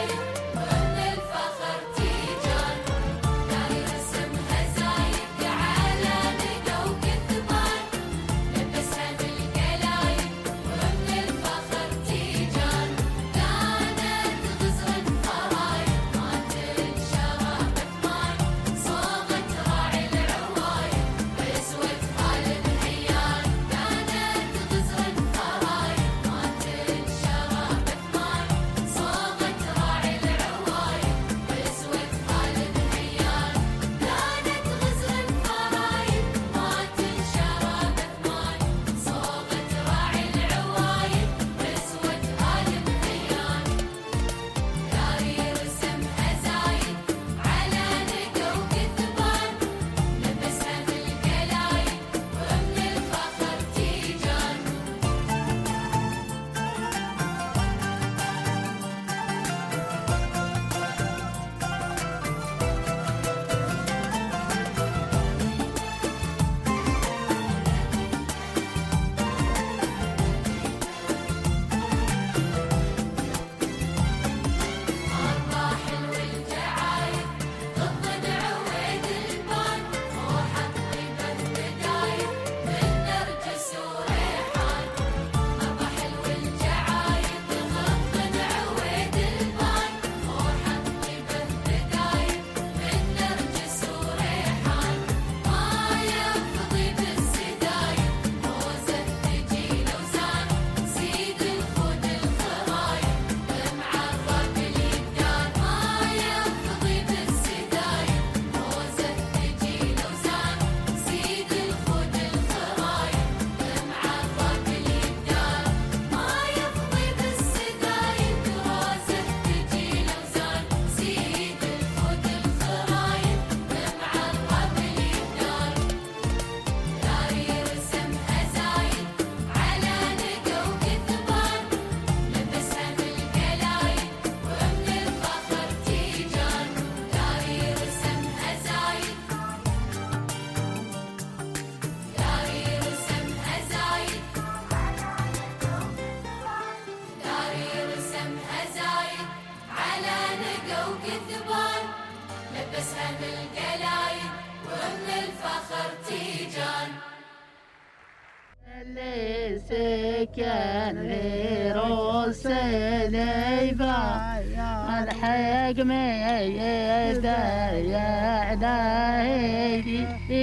سكن فيروس ليبا الحق ميدا يا داهي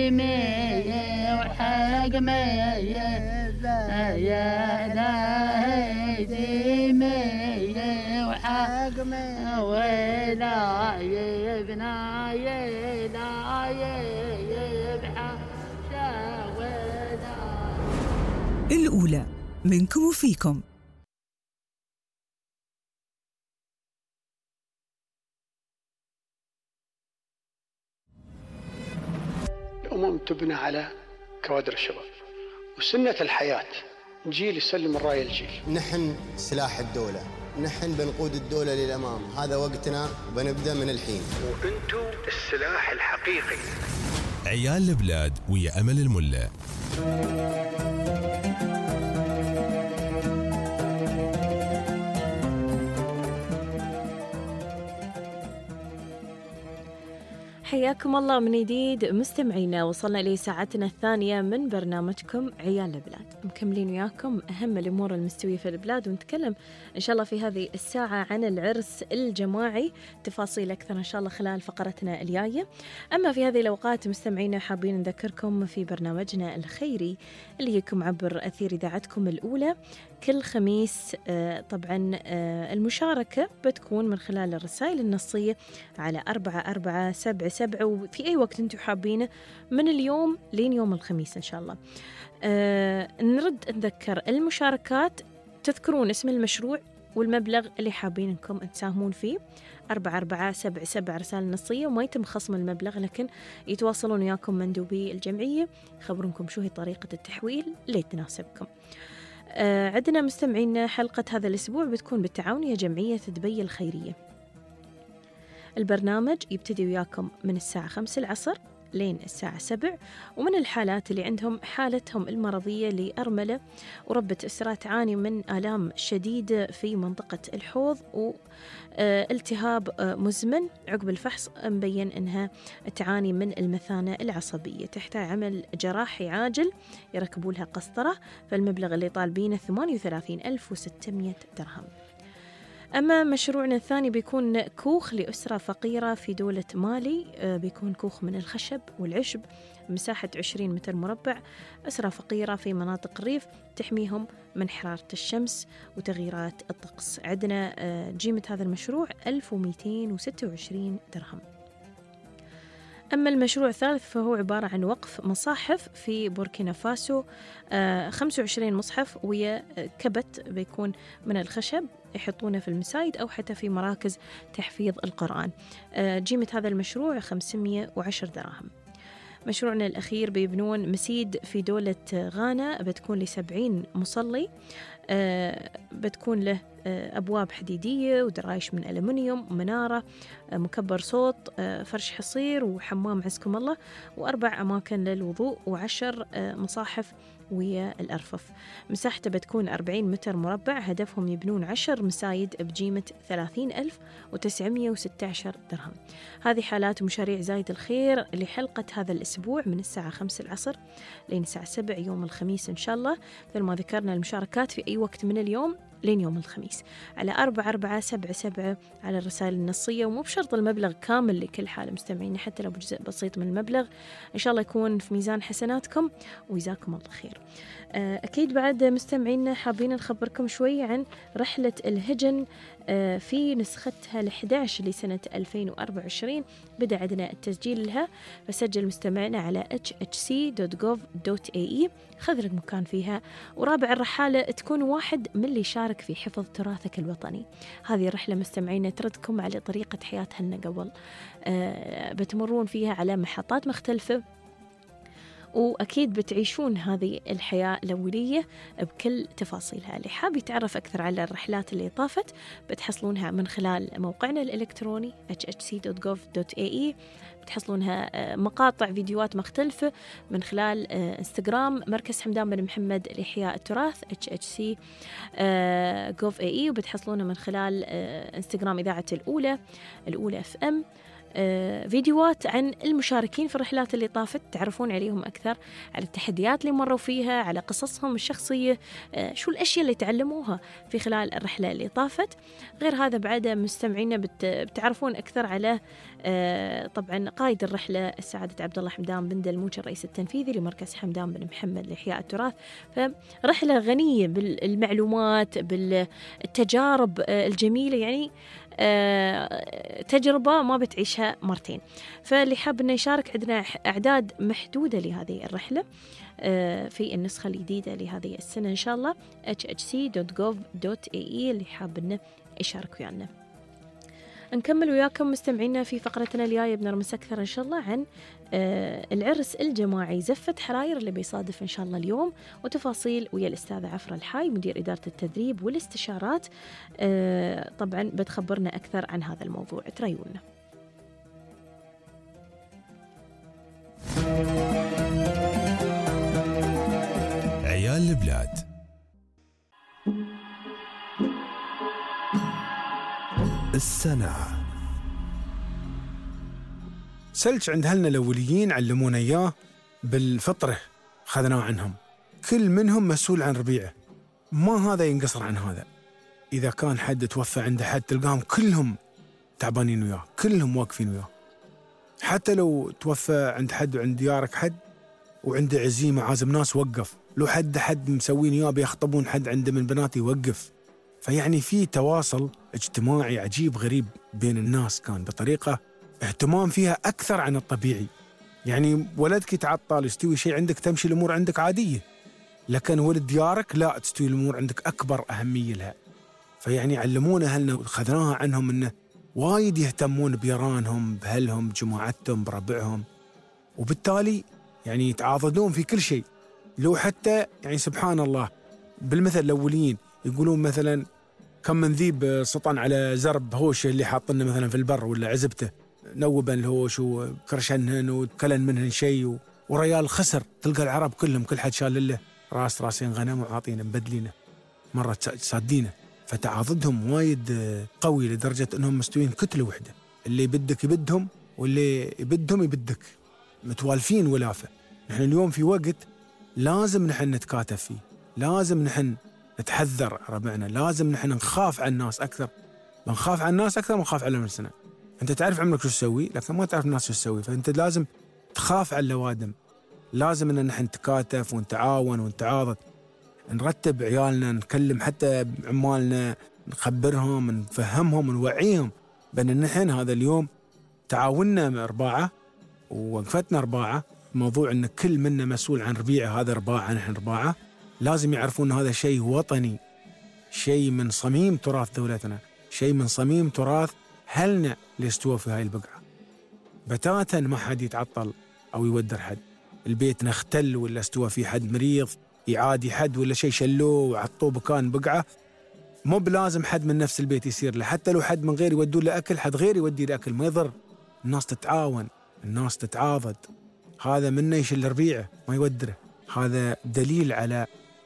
وحق ميدا يا داهي وحق ميدا ولا يبنى يلا الأولى منكم وفيكم. الأمم تبنى على كوادر الشباب، وسنة الحياة جيل يسلم الراية الجيل. نحن سلاح الدولة، نحن بنقود الدولة للأمام، هذا وقتنا وبنبدأ من الحين. وأنتم السلاح الحقيقي. عيال البلاد ويا أمل الملا. حياكم الله من جديد مستمعينا، وصلنا لساعتنا الثانية من برنامجكم عيال البلاد، مكملين وياكم أهم الأمور المستوية في البلاد، ونتكلم إن شاء الله في هذه الساعة عن العرس الجماعي، تفاصيل أكثر إن شاء الله خلال فقرتنا الجاية. أما في هذه الأوقات مستمعينا حابين نذكركم في برنامجنا الخيري اللي يكون عبر أثير إذاعتكم الأولى كل خميس. طبعا المشاركة بتكون من خلال الرسائل النصية على 4477، وفي أي وقت أنتم حابينه من اليوم لين يوم الخميس إن شاء الله. نرد نذكر المشاركات، تذكرون اسم المشروع والمبلغ اللي حابين أنكم تساهمون فيه. 4477 رسالة نصية، وما يتم خصم المبلغ، لكن يتواصلون وياكم مندوبي الجمعية يخبرونكم شو هي طريقة التحويل اللي تناسبكم. عندنا مستمعين حلقة هذا الأسبوع بتكون بالتعاون يا جمعية دبي الخيرية. البرنامج يبتدي وياكم من الساعة 5 العصر لين الساعة 7، ومن الحالات اللي عندهم حالتهم المرضية لأرملة وربة أسرة تعاني من آلام شديدة في منطقة الحوض والتهاب مزمن، عقب الفحص مبين أنها تعاني من المثانة العصبية، تحتاج عمل جراحي عاجل يركبوا لها قسطرة، فالمبلغ اللي طالبينه 38,600 درهم. أما مشروعنا الثاني بيكون كوخ لأسرة فقيرة في دولة مالي، بيكون كوخ من الخشب والعشب، مساحة 20 متر مربع، أسرة فقيرة في مناطق الريف تحميهم من حرارة الشمس وتغييرات الطقس. عندنا جيمة هذا المشروع 1226 درهم. أما المشروع الثالث فهو عبارة عن وقف مصاحف في بوركينا فاسو، 25 مصحف ويا كبت بيكون من الخشب يحطونه في المسايد أو حتى في مراكز تحفيظ القرآن. جيمة هذا المشروع 510 دراهم. مشروعنا الأخير بيبنون مسيد في دولة غانا، بتكون ل70 مصلي، بتكون له أبواب حديدية ودرايش من ألمنيوم، منارة، مكبر صوت، فرش حصير وحمام عزكم الله، و4 أماكن للوضوء و10 مصاحف ويا الأرفف. مساحته بتكون 40 متر مربع، هدفهم يبنون 10 مسايد بجيمة 30,916 درهم. هذه حالات مشاريع زايد الخير لحلقة هذا الأسبوع من الساعة 5 العصر لين الساعة 7 يوم الخميس إن شاء الله. مثل ما ذكرنا المشاركات في أي وقت من اليوم لين يوم الخميس على 4477 على الرسائل النصية، ومو بشرط المبلغ كامل لكل حال مستمعين، حتى لو بجزء بسيط من المبلغ إن شاء الله يكون في ميزان حسناتكم ويجزاكم الله خير. أكيد بعد مستمعين حابين نخبركم شوي عن رحلة الهجن في نسختها ال11 لسنة 2024 بدأ عندنا التسجيل لها، فسجل مستمعنا على hhc.gov.ae، خذ لك مكان فيها. ورابع الرحالة تكون واحد من اللي يشارك في حفظ تراثك الوطني. هذه الرحلة مستمعين تردكم على طريقة حياتنا قبل، بتمرون فيها على محطات مختلفة، وأكيد بتعيشون هذه الحياة الأولية بكل تفاصيلها. اللي حاب يتعرف أكثر على الرحلات اللي طافت بتحصلونها من خلال موقعنا الإلكتروني hhc.gov.ae، بتحصلونها مقاطع فيديوهات مختلفة من خلال انستغرام مركز حمدان بن محمد لإحياء التراث hhc.gov.ae، وبتحصلونها من خلال انستغرام إذاعة الأولى FM، فيديوهات عن المشاركين في الرحلات اللي طافت، تعرفون عليهم أكثر، على التحديات اللي مروا فيها، على قصصهم الشخصية، شو الأشياء اللي تعلموها في خلال الرحلة اللي طافت. غير هذا بعد مستمعينا بتعرفون أكثر على طبعا قائد الرحلة السعادة عبد الله حمدان بن دلموج، الرئيس التنفيذي لمركز حمدان بن محمد لإحياء التراث. فرحلة غنية بالمعلومات، بالتجارب الجميلة، يعني تجربة ما بتعيشها مرتين. فاللي حاب انه يشارك، عندنا أعداد محدودة لهذه الرحلة في النسخة الجديدة لهذه السنة إن شاء الله، hhc.gov.ae، اللي حاب انه يشارك ويانا. نكمل وياكم مستمعينا في فقرتنا الجاية، بنرمس أكثر إن شاء الله عن العرس الجماعي زفة حراير اللي بيصادف إن شاء الله اليوم، وتفاصيل ويا الأستاذة عفرة الحاي مدير إدارة التدريب والاستشارات. طبعا بتخبرنا أكثر عن هذا الموضوع، تريونا. عيال البلاد. السنة سلج عند أهلنا الأوليين علمونا إياه بالفطرة، خذناه عنهم. كل منهم مسؤول عن ربيعه، ما هذا ينقصر عن هذا. إذا كان حد توفى عند حد تلقاهم كلهم تعبانين وياه، كلهم واقفين وياه. حتى لو توفى عند حد وعند ديارك حد وعنده عزيمة عازم ناس، وقف. لو حد مسوين إياه بيخطبون حد عنده من بناتي، وقف. فيعني في تواصل اجتماعي عجيب غريب بين الناس، كان بطريقة اهتمام فيها أكثر عن الطبيعي. يعني ولدك يتعطل يستوي شيء عندك، تمشي الأمور عندك عادية، لكن ولد ديارك لا، تستوي الأمور عندك أكبر أهمية لها. فيعني علمونا أهلنا وخذناها عنهم أنه وايد يهتمون بيرانهم، بأهلهم، بجماعتهم، بربعهم، وبالتالي يعني يتعاضدون في كل شيء. لو حتى يعني سبحان الله بالمثل الأولين يقولون مثلا كم من ذيب سطن على زرب هوشه اللي حاطنه مثلا في البر ولا عزبته، نوبا الهوش وكرشنهن وكلن منهن شيء، وريال خسر. تلقى العرب كلهم كل حد شال له راسين غنم وعاطينه مبدلينه مرة سادينه. فتعاضدهم وايد قوي لدرجة أنهم مستوين كتلة وحدة، اللي يبدك يبدهم واللي يبدهم يبدك، متوالفين ولافة. نحن اليوم في وقت لازم نحن نتكاتف فيه، لازم نحن نتحذر ربعنا، لازم نحن نخاف عن الناس أكثر. بنخاف عن الناس أكثر ما نخاف على نفسنا. أنت تعرف عمرك شو تسوي، لكن ما تعرف الناس شو تسوي، فأنت لازم تخاف على اللوادم. لازم أن نحن نتكاتف ونتعاون ونتعاضد، نرتب عيالنا، نكلم حتى عمالنا، نخبرهم، نفهمهم، ونوعيهم بأن نحن هذا اليوم تعاوننا 4 ووقفتنا 4. موضوع أن كل منا مسؤول عن ربيعه، هذا 4 نحن 4. لازم يعرفون أن هذا شيء وطني، شيء من صميم تراث دولتنا، شيء من صميم تراث هلنا اللي استوى في هاي البقعة. بتاتا ما حد يتعطل أو يودر حد. البيت نختل ولا استوى في حد مريض يعادي حد ولا شيء شلوه وعطوه بكان بقعة، مو بلازم حد من نفس البيت يصير له. حتى لو حد من غير يودوا له أكل، حد غير يودي له أكل، ما يضر. الناس تتعاون، الناس تتعاضد. هذا منه يشل ربيعه ما يودره. هذا دليل على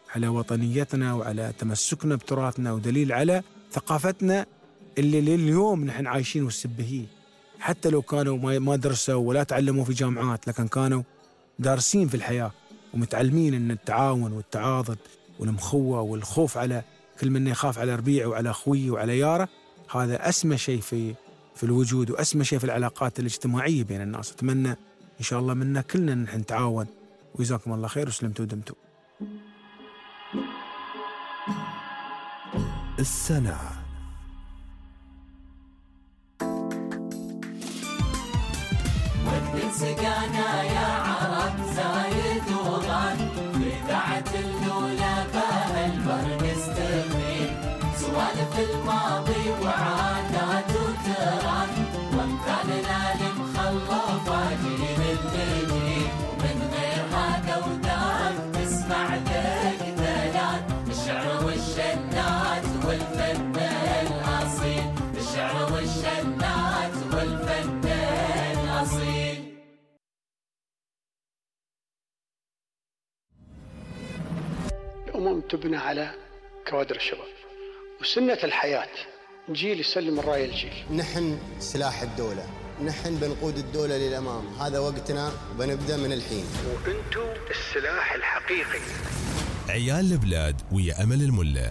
وطنيتنا وعلى تمسكنا بتراثنا، ودليل على ثقافتنا اللي لليوم نحن عايشين والسبهين. حتى لو كانوا ما درسوا ولا تعلموا في جامعات، لكن كانوا دارسين في الحياة ومتعلمين أن التعاون والتعاضد والمخوة والخوف على كل من يخاف على ربيعه وعلى أخويه وعلى ياره. هذا أسمى شيء في الوجود، وأسمى شيء في العلاقات الاجتماعية بين الناس. أتمنى إن شاء الله منا كلنا نحن نتعاون، وجزاكم الله خير وسلمتوا ودمتوا. السنة وقت سقانا يا عرب زايد وغان، بإذاعة الأولى بها البر نستفيد، سوالف الماضي وعادات وتراث، وامثالنا المخلفة جيل الجديد. ومن غير هذا وذاك تسمع ذكريات الشعر والشنات والفن الأصيل، الشعر والشنات والفن الأصيل. الأمم تبنى على كوادر الشباب، وسنة الحياة جيل يسلم الراية الجيل. نحن سلاح الدولة، نحن بنقود الدولة للأمام. هذا وقتنا وبنبدأ من الحين. وأنتم السلاح الحقيقي. عيال البلاد ويا أمل الملا.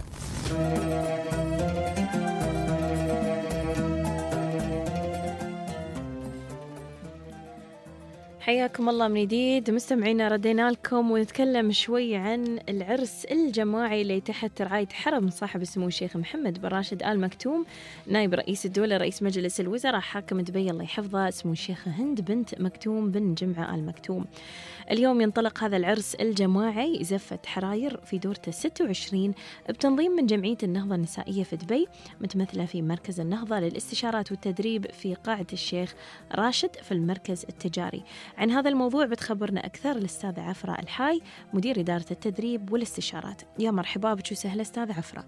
حياكم الله من جديد مستمعينا. ردينا لكم ونتكلم شوي عن العرس الجماعي اللي تحت رعاية حرم صاحب السمو الشيخ محمد بن راشد آل مكتوم نائب رئيس الدولة رئيس مجلس الوزراء حاكم دبي الله يحفظه سمو الشيخة هند بنت مكتوم بن جمعة آل مكتوم. اليوم ينطلق هذا العرس الجماعي زفة حراير في دورته 26 بتنظيم من جمعية النهضة النسائية في دبي متمثلة في مركز النهضة للاستشارات والتدريب في قاعة الشيخ راشد في المركز التجاري. عن هذا الموضوع بتخبرنا أكثر الأستاذة عفراء الحاي مدير إدارة التدريب والاستشارات. يا مرحبا بك وسهلا أستاذة عفراء.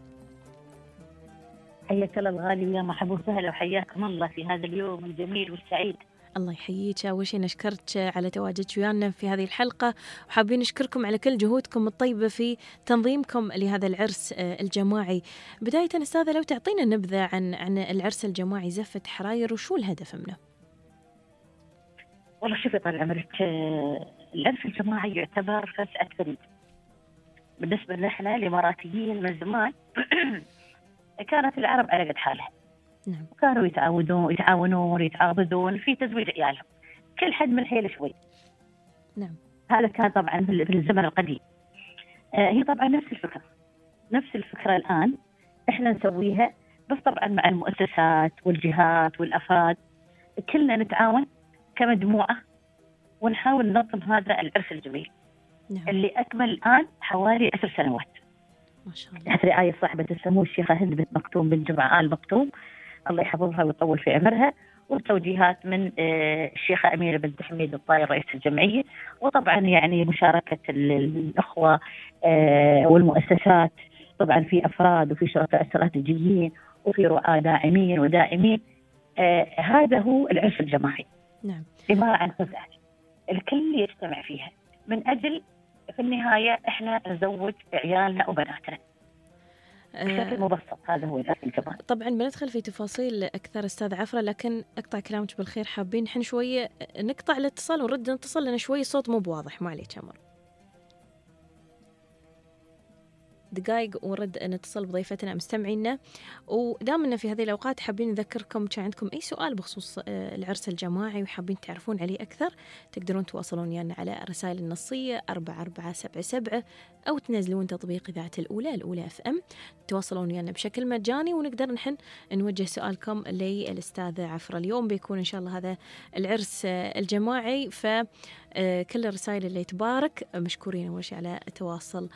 حياك الله الغالي يا مرحبا وسهلا وحياكم الله في هذا اليوم الجميل والسعيد. الله يحييك. أول شيء نشكرك على تواجدك ويانا في هذه الحلقة وحابين نشكركم على كل جهودكم الطيبة في تنظيمكم لهذا العرس الجماعي. بداية أستاذة لو تعطينا نبذة عن العرس الجماعي زفة حراير وشو الهدف منه؟ والله شوفي طال عمرك العرس الجماعي يعتبر فسعة فريد بالنسبة لنا الإماراتيين من زمان. كانت العرب على قد حالها. نعم. وكانوا يتعاونون يتعاضدون في تزويج عيالهم كل حد من حيله شوي. نعم. هذا كان طبعا في الزمن القديم. هي طبعا نفس الفكرة الآن احنا نسويها بس طبعا مع المؤسسات والجهات والأفراد كلنا نتعاون كمجموعة ونحاول ننظم هذا العرس الجميل. نعم. اللي أكمل الآن حوالي 10 سنوات ما شاء الله تحت رعاية صاحبة السمو الشيخة هند بنت مكتوم بن جمعة آل مكتوم الله يحفظها ويطول في عمرها وتوجيهات من الشيخة أميرة بنت حميد الطاير رئيس الجمعية وطبعا يعني مشاركة الأخوة والمؤسسات طبعا في أفراد وفي شركاء استراتيجيين وفي رعاة داعمين ودائمين. هذا هو العرس الجماعي. نعم. عبارة عن فسعة الكل يجتمع فيها من أجل في النهاية إحنا نزوج عيالنا وبناتنا بشكل مبسط. هذا هو العرس الجماعي. طبعا بندخل في تفاصيل أكثر أستاذ عفرة لكن أقطع كلامك بالخير. حابين نحن شوية نقطع الاتصال ونرد نتصل لنا شوية صوت مو بواضح. ما عليك أمر دقائق ونرد نتصل بضيفتنا مستمعينا. ودامنا في هذه الأوقات حابين نذكركم كان عندكم أي سؤال بخصوص العرس الجماعي وحابين تعرفون عليه أكثر تقدرون تواصلون ويانا على رسائل النصية 4477 أو تنزلون تطبيق إذاعة الأولى FM تواصلون ويانا بشكل مجاني ونقدر نحن نوجه سؤالكم للأستاذة عفرة. اليوم بيكون إن شاء الله هذا العرس الجماعي فكل الرسائل اللي تبارك مشكورين أول شيء على التواصل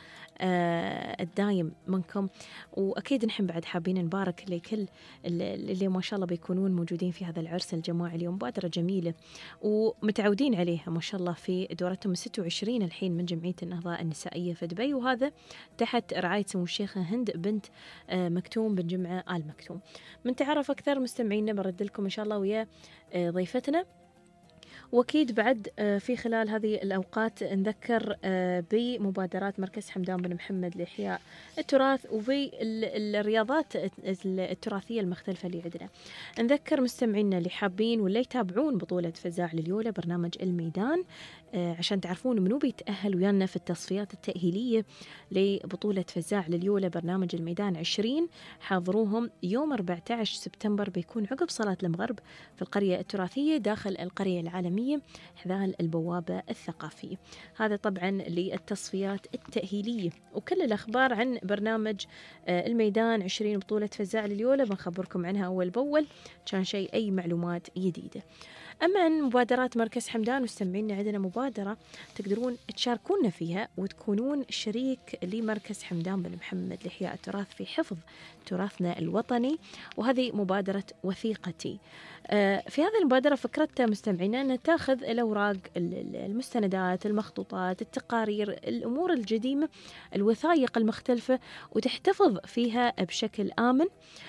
الدايم منكم وأكيد نحن بعد حابين نبارك لكل اللي ما شاء الله بيكونون موجودين في هذا العرس الجماعي اليوم. مبادرة جميلة ومتعودين عليها ما شاء الله في دورتهم 26 الحين من جمعية النهضة النسائية في دبي وهذا تحت رعاية سمو الشيخة هند بنت مكتوم بن جمعة آل مكتوم. من تعرف أكثر مستمعينا برد لكم إن شاء الله ويا ضيفتنا وأكيد بعد في خلال هذه الأوقات نذكر بمبادرات مركز حمدان بن محمد لإحياء التراث وفي الرياضات التراثية المختلفة اللي عندنا. نذكر مستمعينا اللي حابين واللي يتابعون بطولة فزاع لليولة برنامج الميدان عشان تعرفون منو بيتأهل ويانا في التصفيات التأهيلية لبطولة فزاع لليولة برنامج الميدان 20 حاضروهم يوم 14 سبتمبر بيكون عقب صلاة المغرب في القرية التراثية داخل القرية العالمية حذال البوابة الثقافية. هذا طبعا للتصفيات التأهيلية وكل الأخبار عن برنامج الميدان 20 بطولة فزاع لليولة بنخبركم عنها أول بأول كان شيء أي معلومات جديدة. أما عن مبادرات مركز حمدان مستمعين عندنا مبادرة تقدرون تشاركونا فيها وتكونون شريك لمركز حمدان بن محمد لإحياء التراث في حفظ تراثنا الوطني وهذه مبادرة وثيقتي. في هذه المبادرة فكرتها مستمعينا أن تأخذ الأوراق المستندات المخطوطات التقارير الأمور الجديمة الوثائق المختلفة وتحتفظ فيها بشكل آمن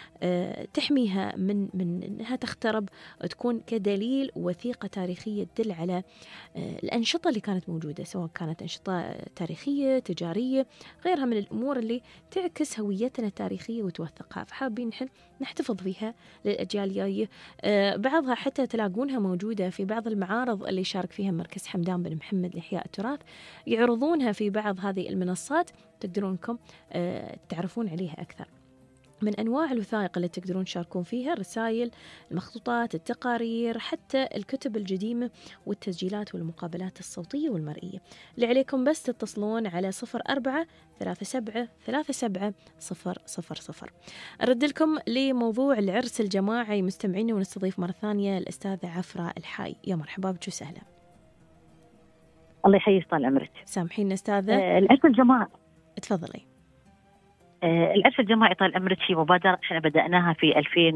تحميها من أنها تخترب وتكون كدليل وثيقة تاريخية تدل على الأنشطة اللي كانت موجودة سواء كانت أنشطة تاريخية تجارية غيرها من الأمور اللي تعكس هويتنا التاريخية وتوثقها. فحابين نحن نحتفظ فيها للأجيال الجاية. بعضها حتى تلاقونها موجودة في بعض المعارض اللي يشارك فيها مركز حمدان بن محمد لإحياء التراث، يعرضونها في بعض هذه المنصات، تقدرونكم تعرفون عليها أكثر. من أنواع الوثائق اللي تقدرون تشاركون فيها الرسائل، المخطوطات، التقارير، حتى الكتب القديمة والتسجيلات والمقابلات الصوتية والمرئية. اللي عليكم بس تتصلون على 0437737000. أرد لكم لموضوع العرس الجماعي مستمعين، ونستضيف مرة ثانية الأستاذة عفراء الحاي. يا مرحبا بك وسهلا. الله يحييك طال عمرك. سامحينا أستاذة. العرس الجماعي. تفضلي. العرس الجماعي طال عمرك هي مبادرة احنا بدأناها في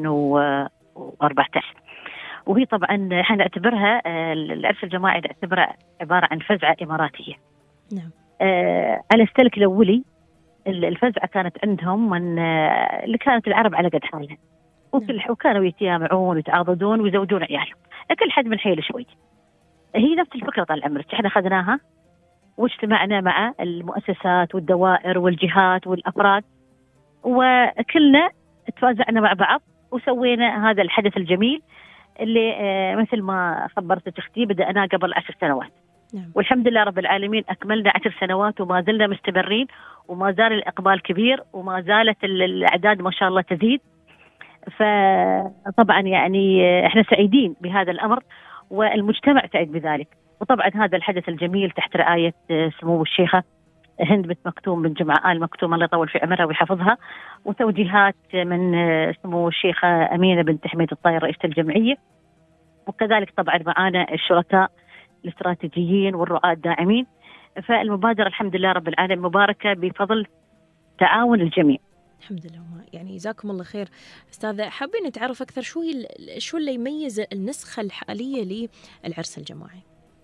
2014، وهي طبعا احنا نعتبرها العرس الجماعي نعتبره عبارة عن فزعة إماراتية. نعم. على السلك الأولي الفزعة كانت عندهم من اللي كانت العرب على قد حالها، وكانوا يتجامعون ويتعاضدون ويزوجون عيالهم، لكل حد من حيله شوي. هي نفس الفكرة طال عمرك، احنا خذناها واجتمعنا مع المؤسسات والدوائر والجهات والأفراد، وكلنا تفازعنا مع بعض وسوينا هذا الحدث الجميل اللي مثل ما خبرت أختي بدأنا قبل 10 سنوات. نعم. والحمد لله رب العالمين أكملنا 10 سنوات وما زلنا مستمرين، وما زال الإقبال كبير، وما زالت الأعداد ما شاء الله تزيد. فطبعا يعني احنا سعيدين بهذا الأمر، والمجتمع سعيد بذلك. وطبعا هذا الحدث الجميل تحت رعاية سمو الشيخة هند بنت مكتوم بن جمعة آل مكتوم الله يطول في عمرها ويحفظها، وتوجيهات من سمو الشيخة أمينة بنت حميد الطاير رئيسة الجمعية، وكذلك طبعا معانا الشركاء الاستراتيجيين والرعاة الداعمين. فالمبادرة الحمد لله رب العالمين مباركة بفضل تعاون الجميع. الحمد لله. يعني جزاكم الله خير. أستاذة، حابين نتعرف أكثر شو اللي يميز النسخة الحالية للعرس الجماعي؟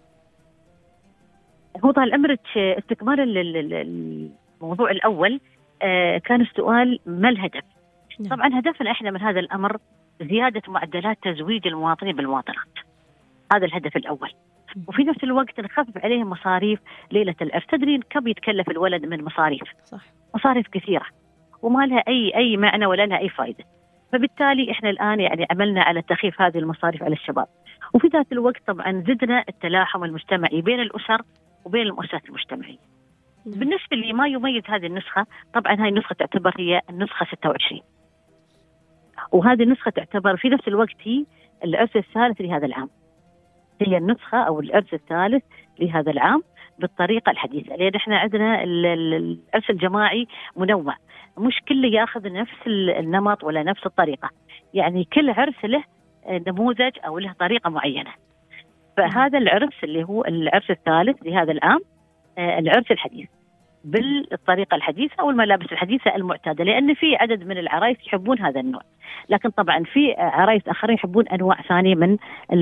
هو طال عمرك استكمالا الموضوع الأول كان السؤال ما الهدف؟ نعم. طبعا هدفنا احنا من هذا الأمر زيادة معدلات تزويج المواطنين بالمواطنات، هذا الهدف الأول. وفي نفس الوقت نخفف عليهم مصاريف ليلة العرس. تدرين كم يتكلف الولد من مصاريف؟ صح. مصاريف كثيرة وما لها أي معنى ولا لها أي فائدة. فبالتالي احنا الآن يعني عملنا على تخفيف هذه المصاريف على الشباب، وفي ذات الوقت طبعا زدنا التلاحم المجتمعي بين الأسر وبين المؤسسات المجتمعية. بالنسبة لي ما يميز هذه النسخة، طبعا هاي النسخة تعتبر هي النسخة 26، وهذه النسخة تعتبر في نفس الوقت هي العرس الثالث لهذا العام. هي النسخة أو العرس الثالث لهذا العام بالطريقة الحديثة، لأن احنا عندنا العرس الجماعي منوع، مش كله ياخذ نفس النمط ولا نفس الطريقة، يعني كل عرس له نموذج أو له طريقة معينة. فهذا العرس اللي هو العرس الثالث لهذا العام العرس الحديث بالطريقة الحديثة والملابس الحديثة المعتادة، لأن في عدد من العرايس يحبون هذا النوع، لكن طبعا في عرايس آخرين يحبون أنواع ثانية من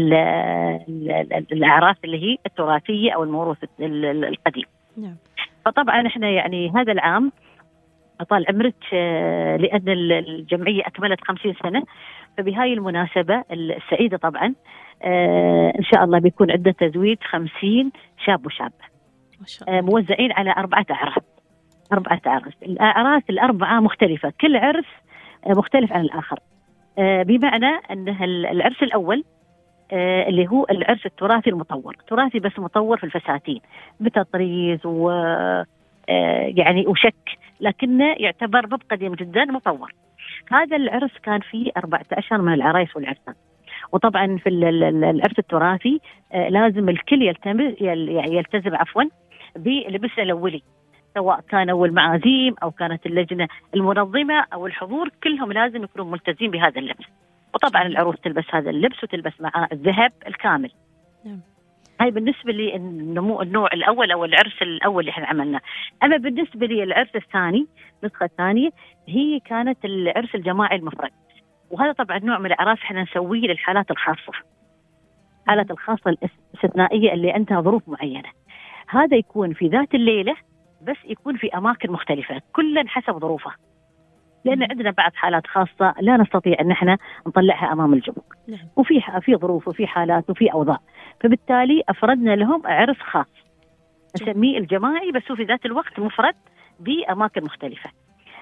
الأعراس اللي هي التراثية أو الموروث القديم. نعم. فطبعا احنا يعني هذا العام طال عمرك لأن الجمعية أكملت 50 سنة، فبهاي المناسبة السعيدة طبعا إن شاء الله بيكون عندنا تزويج 50 شاب وشابة موزعين على 4 أعراس. 4 أعراس، الأعراس ال4 مختلفة، كل عرس مختلف عن الآخر، بمعنى أن العرس الأول اللي هو العرس التراثي المطور، تراثي بس مطور في الفساتين بتطريز و يعني وشك، لكنه يعتبر قديم جدا مطور. هذا العرس كان فيه 14 من العرايس والعرسان. وطبعا في العرس التراثي لازم الكل يلتزم بلبسه الأولي، سواء كانوا المعازيم أو كانت اللجنة المنظمة أو الحضور، كلهم لازم يكونوا ملتزمين بهذا اللبس. وطبعا العروس تلبس هذا اللبس وتلبس معاه الذهب الكامل. نعم. هاي بالنسبة لي النوع الأول أو العرس الأول اللي احنا عملناه. أما بالنسبة لي العرس الثاني، النسخة الثانية هي كانت العرس الجماعي المفرد، وهذا طبعا نوع من الأعراس احنا نسويه للحالات الخاصة، الحالات الخاصة الاستثنائية اللي عندها ظروف معينة. هذا يكون في ذات الليلة، بس يكون في أماكن مختلفة كلا حسب ظروفه، لأن عندنا بعض حالات خاصة لا نستطيع أن احنا نطلعها أمام الجمهور. نعم. وفي ظروف وفي حالات وفي أوضاع، فبالتالي أفردنا لهم عرس خاص نسميه الجماعي، بس في ذات الوقت مفرد بأماكن مختلفة.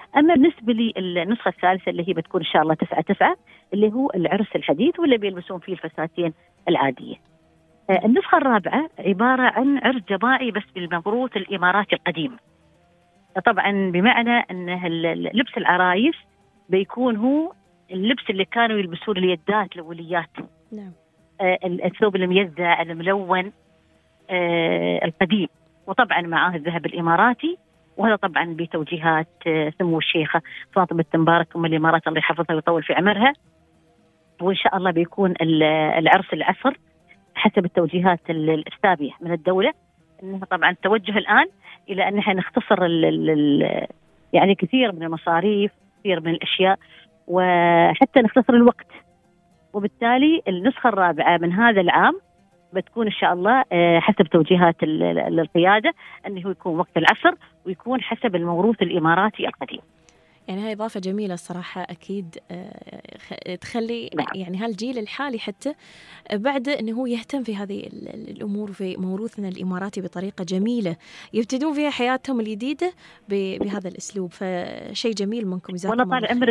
أما بالنسبة لي النسخة الثالثة اللي هي بتكون إن شاء الله 9/9 اللي هو العرس الحديث واللي بيلبسون فيه الفساتين العادية. النسخة الرابعة عبارة عن عرس جماعي بس بالموروث الإماراتي القديم، طبعا بمعنى أن لبس العرايس بيكون هو اللبس اللي كانوا يلبسون اليدات الأوليات. نعم. الثوب الميزع الملون القديم، وطبعا معاه الذهب الإماراتي، وهذا طبعا بتوجيهات سمو الشيخة فاطمة مبارك أم الإمارات الله يحفظها ويطول في عمرها. وإن شاء الله بيكون العرس العصر حسب التوجيهات السابقة من الدولة، إنها طبعا التوجه الآن إلى أن احنا نختصر يعني كثير من المصاريف، كثير من الأشياء، وحتى نختصر الوقت. وبالتالي النسخة الرابعة من هذا العام بتكون إن شاء الله حسب توجيهات القيادة أنه يكون وقت العصر ويكون حسب الموروث الإماراتي القديم. يعني هاي إضافة جميلة الصراحة، أكيد تخلي يعني هالجيل الحالي حتى بعد أنه هو يهتم في هذه الأمور في موروثنا الإماراتي بطريقة جميلة، يبتدون فيها حياتهم الجديدة بهذا الأسلوب، فشيء جميل منكم. والله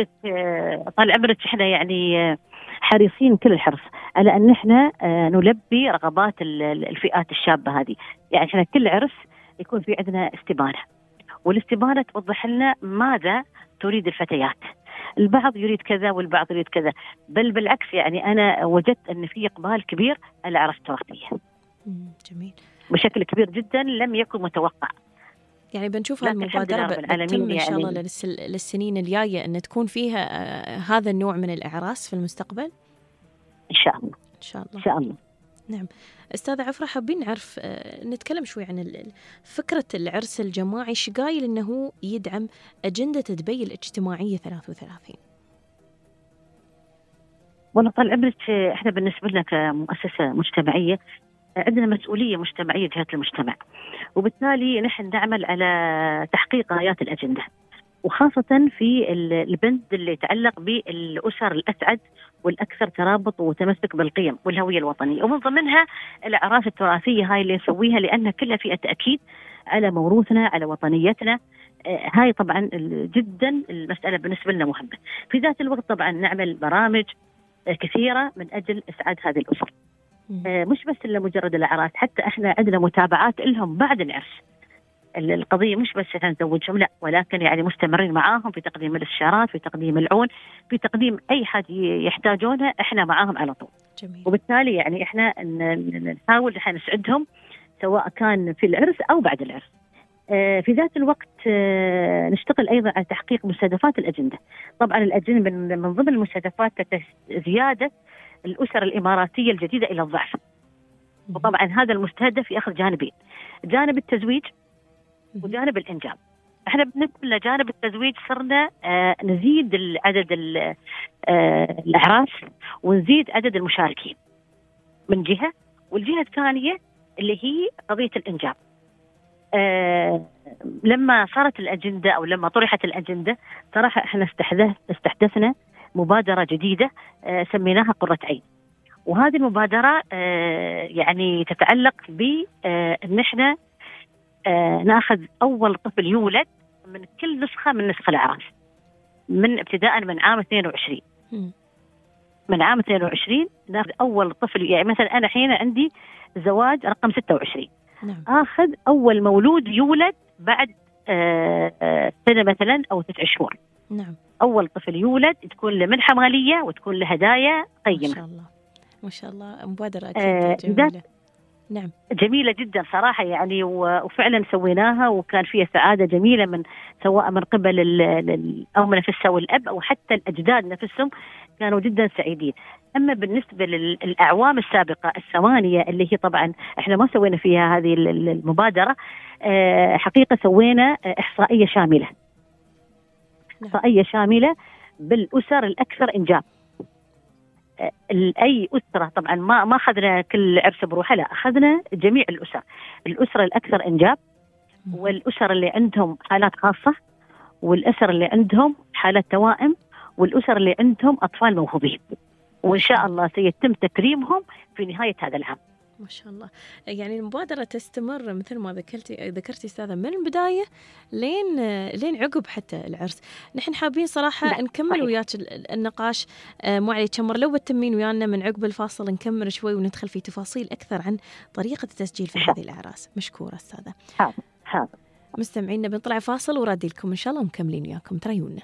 طال عمرك إحنا يعني حريصين كل الحرص على أن إحنا نلبي رغبات الفئات الشابة هذه. يعني إحنا كل عرس يكون في عندنا استبانة، والاستبانة توضح لنا ماذا تريد الفتيات. البعض يريد كذا والبعض يريد كذا، بل بالعكس يعني أنا وجدت أن في إقبال كبير على الأعراس التراثية. جميل. بشكل كبير جدا لم يكن متوقع. يعني بنشوف هالمبادرة بتتم إن شاء الله للسنين الجاية أن تكون فيها هذا النوع من الأعراس في المستقبل إن شاء الله. إن شاء الله. إن شاء الله. نعم. أستاذة عفرة، حابين نعرف نتكلم شوي عن فكرة العرس الجماعي، شقايل أنه يدعم أجندة دبي الاجتماعية 33. والله طال عمرك إحنا بالنسبة لنا كمؤسسة مجتمعية عندنا مسؤولية مجتمعية جهة المجتمع، وبالتالي نحن نعمل على تحقيق غايات الأجندة، وخاصة في البند اللي يتعلق بالأسر الأسعد والأكثر ترابط وتمسك بالقيم والهوية الوطنية، ومن ضمنها الأعراس التراثية هاي اللي نسويها لأنها كلها فيها تأكيد على موروثنا على وطنيتنا. هاي طبعا جدا المسألة بالنسبة لنا مهمة. في ذات الوقت طبعا نعمل برامج كثيرة من أجل إسعاد هذه الأسر، مش بس إلا مجرد الأعراس، حتى إحنا عندنا متابعات لهم بعد العرس. القضية مش بس نزوجهم لا، ولكن يعني مستمرين معاهم في تقديم الاستشارات، في تقديم العون، في تقديم أي حاجة يحتاجونها إحنا معاهم على طول. جميل. وبالتالي يعني إحنا نحاول إحنا نسعدهم سواء كان في العرس أو بعد العرس. في ذات الوقت نشتغل أيضا على تحقيق مستهدفات الأجندة. طبعا الأجندة من ضمن المستهدفات زيادة الأسر الإماراتية الجديدة إلى الضعف، وطبعا هذا المستهدف يأخذ جانبين، جانب التزويج وجانب الإنجاب. احنا بالنسبة لجانب التزويج صرنا نزيد عدد الأعراس ونزيد عدد المشاركين من جهة، والجهة الثانية اللي هي قضية الإنجاب. لما صارت الأجندة أو لما طرحت الأجندة صراحة احنا استحدثنا مبادرة جديدة سميناها قرة عين، وهذه المبادرة يعني تتعلق بأن احنا ناخذ أول طفل يولد من كل نسخة من نسخ الأعراس من ابتداء من عام 22. من عام 22 ناخذ أول طفل، يعني مثلا أنا حين عندي زواج رقم 26. نعم. آخذ أول مولود يولد بعد سنة مثلا أو 9 شهور. نعم. أول طفل يولد تكون له منحة مالية وتكون له هدايا قيمة. ما شاء الله ما شاء الله، مبادرة أكيد جميلة. نعم. جميلة جدا صراحة يعني، وفعلا سويناها وكان فيها سعادة جميلة من سواء من قبل الأم نفسها والأب أو حتى الأجداد نفسهم كانوا جدا سعيدين. أما بالنسبة للأعوام السابقة الثمانية اللي هي طبعا إحنا ما سوينا فيها هذه المبادرة، حقيقة سوينا إحصائية شاملة. إحصائية شاملة بالأسر الأكثر إنجاب. أي أسرة طبعا ما أخذنا كل عرس بروحه، لا أخذنا جميع الأسرة الأكثر إنجاب، والأسر اللي عندهم حالات خاصة، والأسر اللي عندهم حالات توائم، والأسر اللي عندهم أطفال موهوبين، وإن شاء الله سيتم تكريمهم في نهاية هذا العام. ما شاء الله. يعني المبادرة تستمر مثل ما ذكرتي أستاذة من البداية لين عقب حتى العرس. نحن حابين صراحة نكمل وياك النقاش مو علي تشمر، لو بتتمين ويانا من عقب الفاصل نكمل شوي وندخل في تفاصيل أكثر عن طريقة التسجيل في هذه الأعراس. مشكورة أستاذة. حاضر. مستمعينا بنطلع فاصل ورادي لكم إن شاء الله ومكملين وياكم تريونا.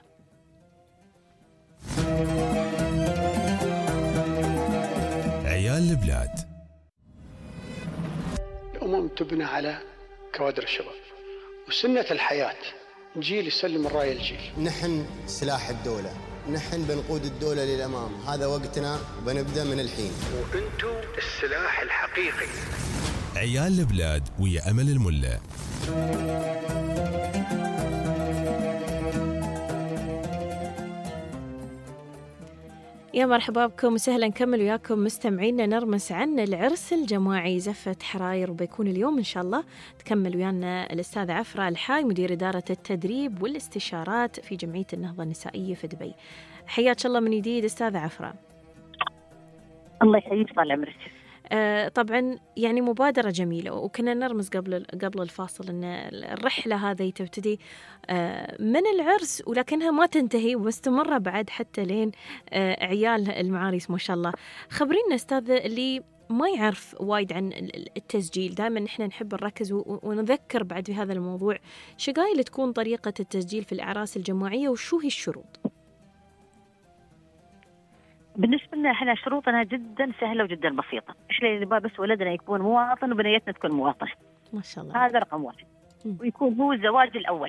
عيال البلاد. الأمم تبنى على كوادر الشباب، وسنة الحياة جيل يسلم الراية الجيل. نحن سلاح الدولة، نحن بنقود الدولة للأمام، هذا وقتنا وبنبدأ من الحين. وأنتم السلاح الحقيقي. عيال البلاد ويا أمل الملا. يا مرحبا بكم وسهلا. نكمل وياكم مستمعينا نرمس عن العرس الجماعي زفة حراير، وبيكون اليوم إن شاء الله تكمل ويانا الأستاذة عفراء الحاي مدير إدارة التدريب والاستشارات في جمعية النهضة النسائية في دبي. حياك الله من جديد أستاذة عفراء. الله يحييك طال عمرك. طبعا يعني مبادرة جميلة، وكنا نرمز قبل الفاصل أن الرحلة هذه تبتدي من العرس ولكنها ما تنتهي ومستمرة بعد حتى لين عيال المعاريس ما شاء الله. خبرينا أستاذ اللي ما يعرف وايد عن التسجيل، دائما نحن نحب نركز ونذكر بعد في هذا الموضوع. شقايل تكون طريقة التسجيل في الأعراس الجماعية وشو هي الشروط؟ بالنسبة لنا احنا شروطنا جدا سهلة وجدا بسيطة. احنا نبغى بس ولدنا يكون مواطن وبنيتنا تكون مواطنة. ما شاء الله. هذا رقم واحد. ويكون هو الزواج الأول.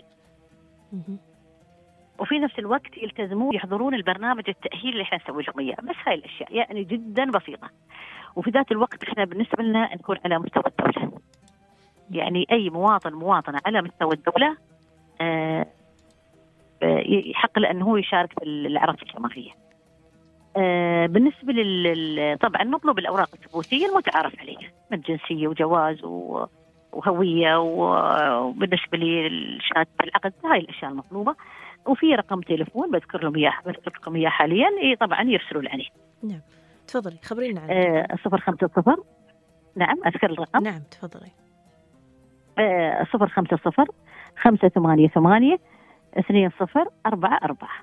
وفي نفس الوقت يلتزمون يحضرون البرنامج التأهيل اللي احنا نسوي لهم اياه. بس هاي الأشياء يعني جدا بسيطة. وفي ذات الوقت احنا بالنسبة لنا نكون على مستوى الدولة. يعني أي مواطنة على مستوى الدولة يحق له أنه هو يشارك في الأعراس الجماعية. بالنسبة طبعا نطلب الأوراق الثبوتية المتعارف عليها من جنسية وجواز وهوية، وبالنسبة للشهادة العقد هاي الأشياء المطلوبة. وفي رقم تليفون بذكر لكم إياه حاليا طبعا يرسلوا عليه. نعم تفضلي خبرينا عنه. 050. نعم أذكر الرقم. نعم تفضلي. 050 588 2044.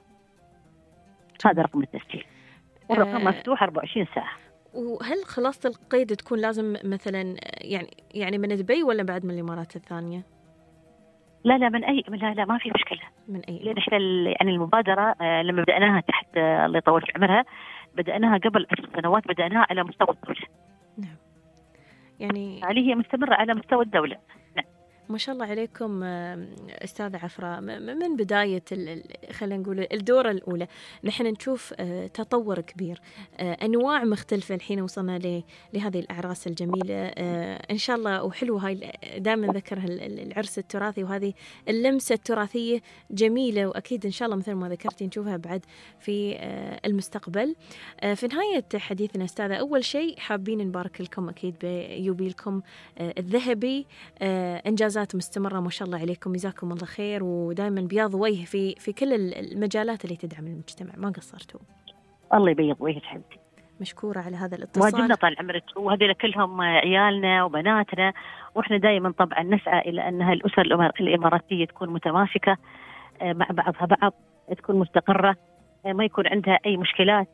هذا رقم التسجيل. والرقم مفتوح 24 ساعة. وهل خلاصة القيد تكون لازم مثلا يعني من دبي ولا بعد من الإمارات الثانية؟ لا من أي لا ما في مشكلة من أي. لأن إحنا يعني المبادرة لما بدأناها تحت الله يطول في عمرها بدأناها قبل 10 سنوات، بدأناها على مستوى الدولة. نعم. يعني هي مستمرة على مستوى الدولة. نعم. ما شاء الله عليكم أستاذة عفراء. من بداية خلينا نقول الدورة الأولى نحن نشوف تطور كبير، أنواع مختلفة. الحين وصلنا لهذه الأعراس الجميلة إن شاء الله. وحلو هاي دائما ذكرها العرس التراثي، وهذه اللمسة التراثية جميلة، وأكيد إن شاء الله مثل ما ذكرتي نشوفها بعد في المستقبل. في نهاية حديثنا أستاذة أول شيء حابين نبارك لكم أكيد بيوبيلكم الذهبي، إنجاز مستمرة ما شاء الله عليكم، جزاكم الله خير، ودائما بياض وجه في كل المجالات اللي تدعم المجتمع، ما قصرتوا. الله يبيض وجهك حبيبتي. مشكورة على هذا الاتصال. واجبنا طال عمرك، وهذول كلهم عيالنا وبناتنا، واحنا دائما طبعا نسعى الى انها الاسر الاماراتية تكون متماسكة مع بعضها بعض، تكون مستقرة، ما يكون عندها اي مشكلات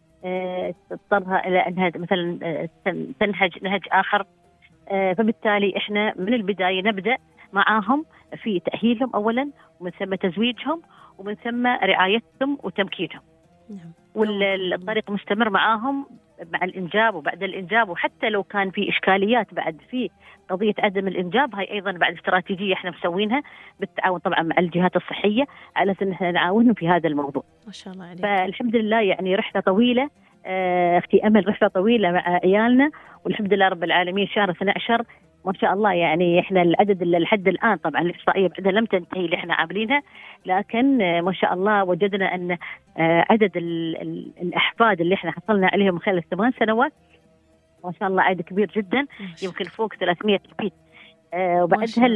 تضطرها الى انها مثلا تنهج نهج اخر. فبالتالي احنا من البداية نبدأ معاهم في تأهيلهم أولا، ومن ثم تزويجهم، ومن ثم رعايتهم وتمكينهم. نعم. والطريق مستمر معاهم مع الإنجاب وبعد الإنجاب، وحتى لو كان في إشكاليات بعد في قضية عدم الإنجاب، هاي أيضا بعد استراتيجية احنا مسوينها بالتعاون طبعا مع الجهات الصحية على أن احنا نعاونهم في هذا الموضوع. ما شاء الله عليك. فالحمد لله يعني رحلة طويلة، اختي أمل رحلة طويلة مع عيالنا، والحمد لله رب العالمين شهر 12 ما شاء الله. يعني احنا العدد اللي لحد الآن طبعا الإحصائية بعدها لم تنتهي اللي احنا عاملينها، لكن ما شاء الله وجدنا أن عدد الأحفاد اللي احنا حصلنا عليهم خلال 8 سنوات ما شاء الله عدد كبير جدا، يمكن فوق 300 حفيد. وبعدها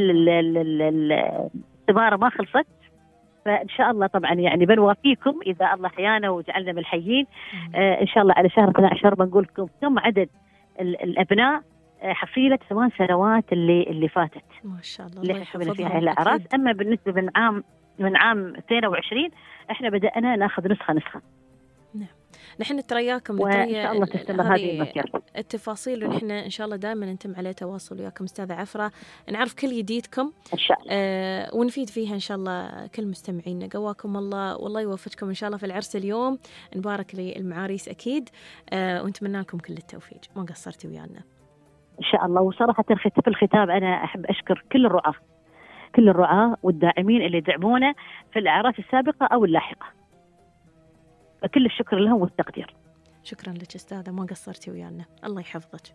الاختبار ما خلصت، فإن شاء الله طبعا يعني بنوافيكم إذا الله حيانا وجعلنا من الحيين إن شاء الله على شهر 12 بنقول لكم كم عدد الأبناء حصيلة 8 سنوات اللي فاتت ما شاء الله اللي حسبنا فيها الأعراس. أما بالنسبة من عام 22 إحنا بدأنا ناخذ نسخة. نعم، نحن نترياكم وإن شاء الله تستمر هذه المسيرة. التفاصيل ونحن إن شاء الله دائما نتم عليه تواصل وياكم أستاذة عفرة، نعرف كل جديدكم إن شاء الله ونفيد فيها إن شاء الله كل مستمعينا. قواكم الله والله يوفقكم إن شاء الله في العرس اليوم، نبارك للمعاريس أكيد ونتمنى لكم كل التوفيق، ما قصرتي ويانا إن شاء الله. وصراحة في الختام أنا أحب أشكر كل الرعاة والداعمين اللي دعمونا في الأعراس السابقة أو اللاحقة، كل الشكر لهم والتقدير. شكرا لك أستاذة، ما قصرتي ويانا، الله يحفظك.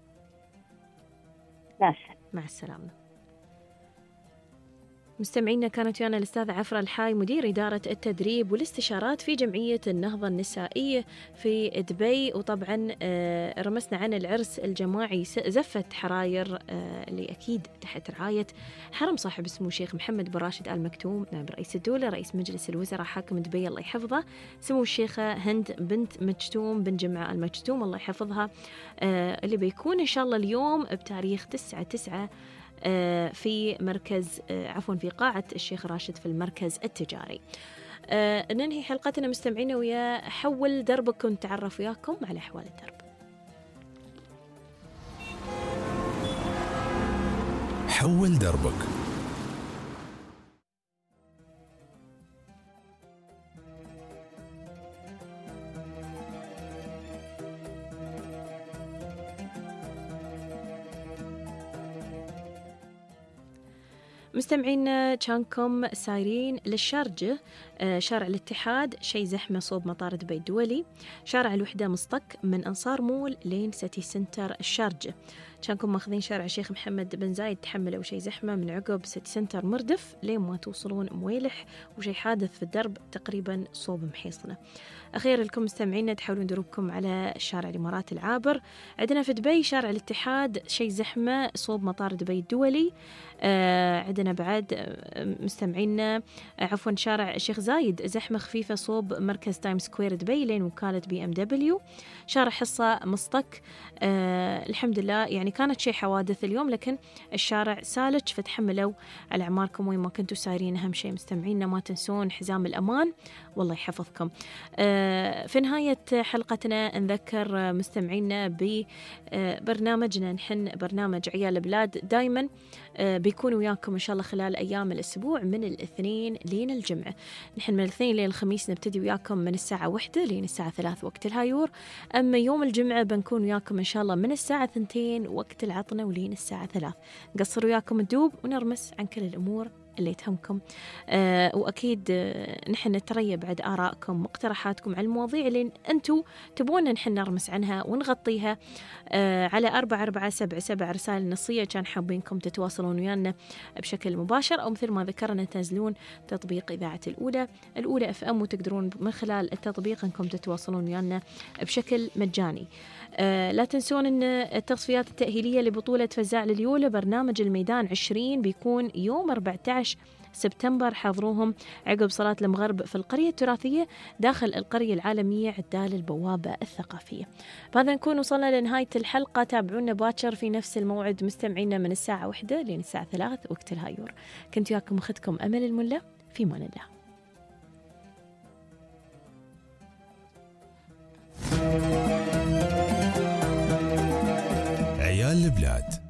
مع السلامة. مستمعينا، كانت ويانا الأستاذة عفرة الحاي مدير إدارة التدريب والاستشارات في جمعية النهضة النسائية في دبي. وطبعا رمسنا عن العرس الجماعي زفة حراير اللي أكيد تحت رعاية حرم صاحب السمو الشيخ محمد بن راشد آل مكتوم نائب رئيس الدولة رئيس مجلس الوزراء حاكم دبي الله يحفظه، سمو الشيخة هند بنت مكتوم بن جمعة آل مكتوم الله يحفظها، اللي بيكون إن شاء الله اليوم بتاريخ 9/9 في مركز في قاعة الشيخ راشد في المركز التجاري. ننهي حلقتنا مستمعينا ويا حول دربك، نتعرف وياكم على أحوال الدرب. حول دربك. مستمعينا، كانكم سايرين للشارجة، شارع الاتحاد شي زحمة صوب مطار دبي الدولي، شارع الوحدة مصطك من أنصار مول لين سيتي سنتر الشارجة، كانكم ماخذين شارع الشيخ محمد بن زايد تحملوا شي زحمة من عقب سيتي سنتر مردف لين ما توصلون مويلح، وشي حادث في الدرب تقريبا صوب محيصنة. أخيرا لكم مستمعينا تحاولون دروبكم على شارع الإمارات العابر. عندنا في دبي شارع الاتحاد شي زحمة صوب مطار دبي الدولي. عندنا بعد مستمعينا شارع الشيخ زايد زحمة خفيفة صوب مركز تايم سكوير دبي لين وكالة BMW. شارع حصة مصطك الحمد لله يعني كانت شي حوادث اليوم، لكن الشارع سالج فتحملوا على أعماركم وين ما كنتوا سايرين. أهم شيء مستمعينا ما تنسون حزام الأمان والله يحفظكم. في نهاية حلقتنا نذكر مستمعينا ببرنامجنا، نحن برنامج عيال بلاد دايما بيكون وياكم إن شاء الله خلال أيام الأسبوع من الاثنين لين الجمعة. نحن من الاثنين لين الخميس نبتدي وياكم من الساعة 1 لين الساعة 3 وقت الهايور، أما يوم الجمعة بنكون وياكم إن شاء الله من الساعة 2 وقت العطنة ولين الساعة 3. نقصر وياكم الدوب ونرمس عن كل الأمور اللي تهمكم. وأكيد نحن نتريى بعد آرائكم مقترحاتكم على المواضيع اللي أنتوا تبون نحن نرمس عنها ونغطيها على 4477 رسائل نصية كان حابينكم تتواصلون ويانا بشكل مباشر، أو مثل ما ذكرنا تنزلون تطبيق إذاعة الأولى FM، وتقدرون من خلال التطبيق أنكم تتواصلون ويانا بشكل مجاني. لا تنسون أن التصفيات التأهيلية لبطولة فزاع لليولة برنامج الميدان 20 بيكون يوم 14 سبتمبر، حاضروهم عقب صلاة المغرب في القرية التراثية داخل القرية العالمية عدال البوابة الثقافية. بهذا نكون وصلنا لنهاية الحلقة. تابعونا باكر في نفس الموعد مستمعينا من الساعة 1 لين الساعة 3 وقت الهايور. كنت وياكم أختكم أمل الملا، في مان الله. عيال البلاد.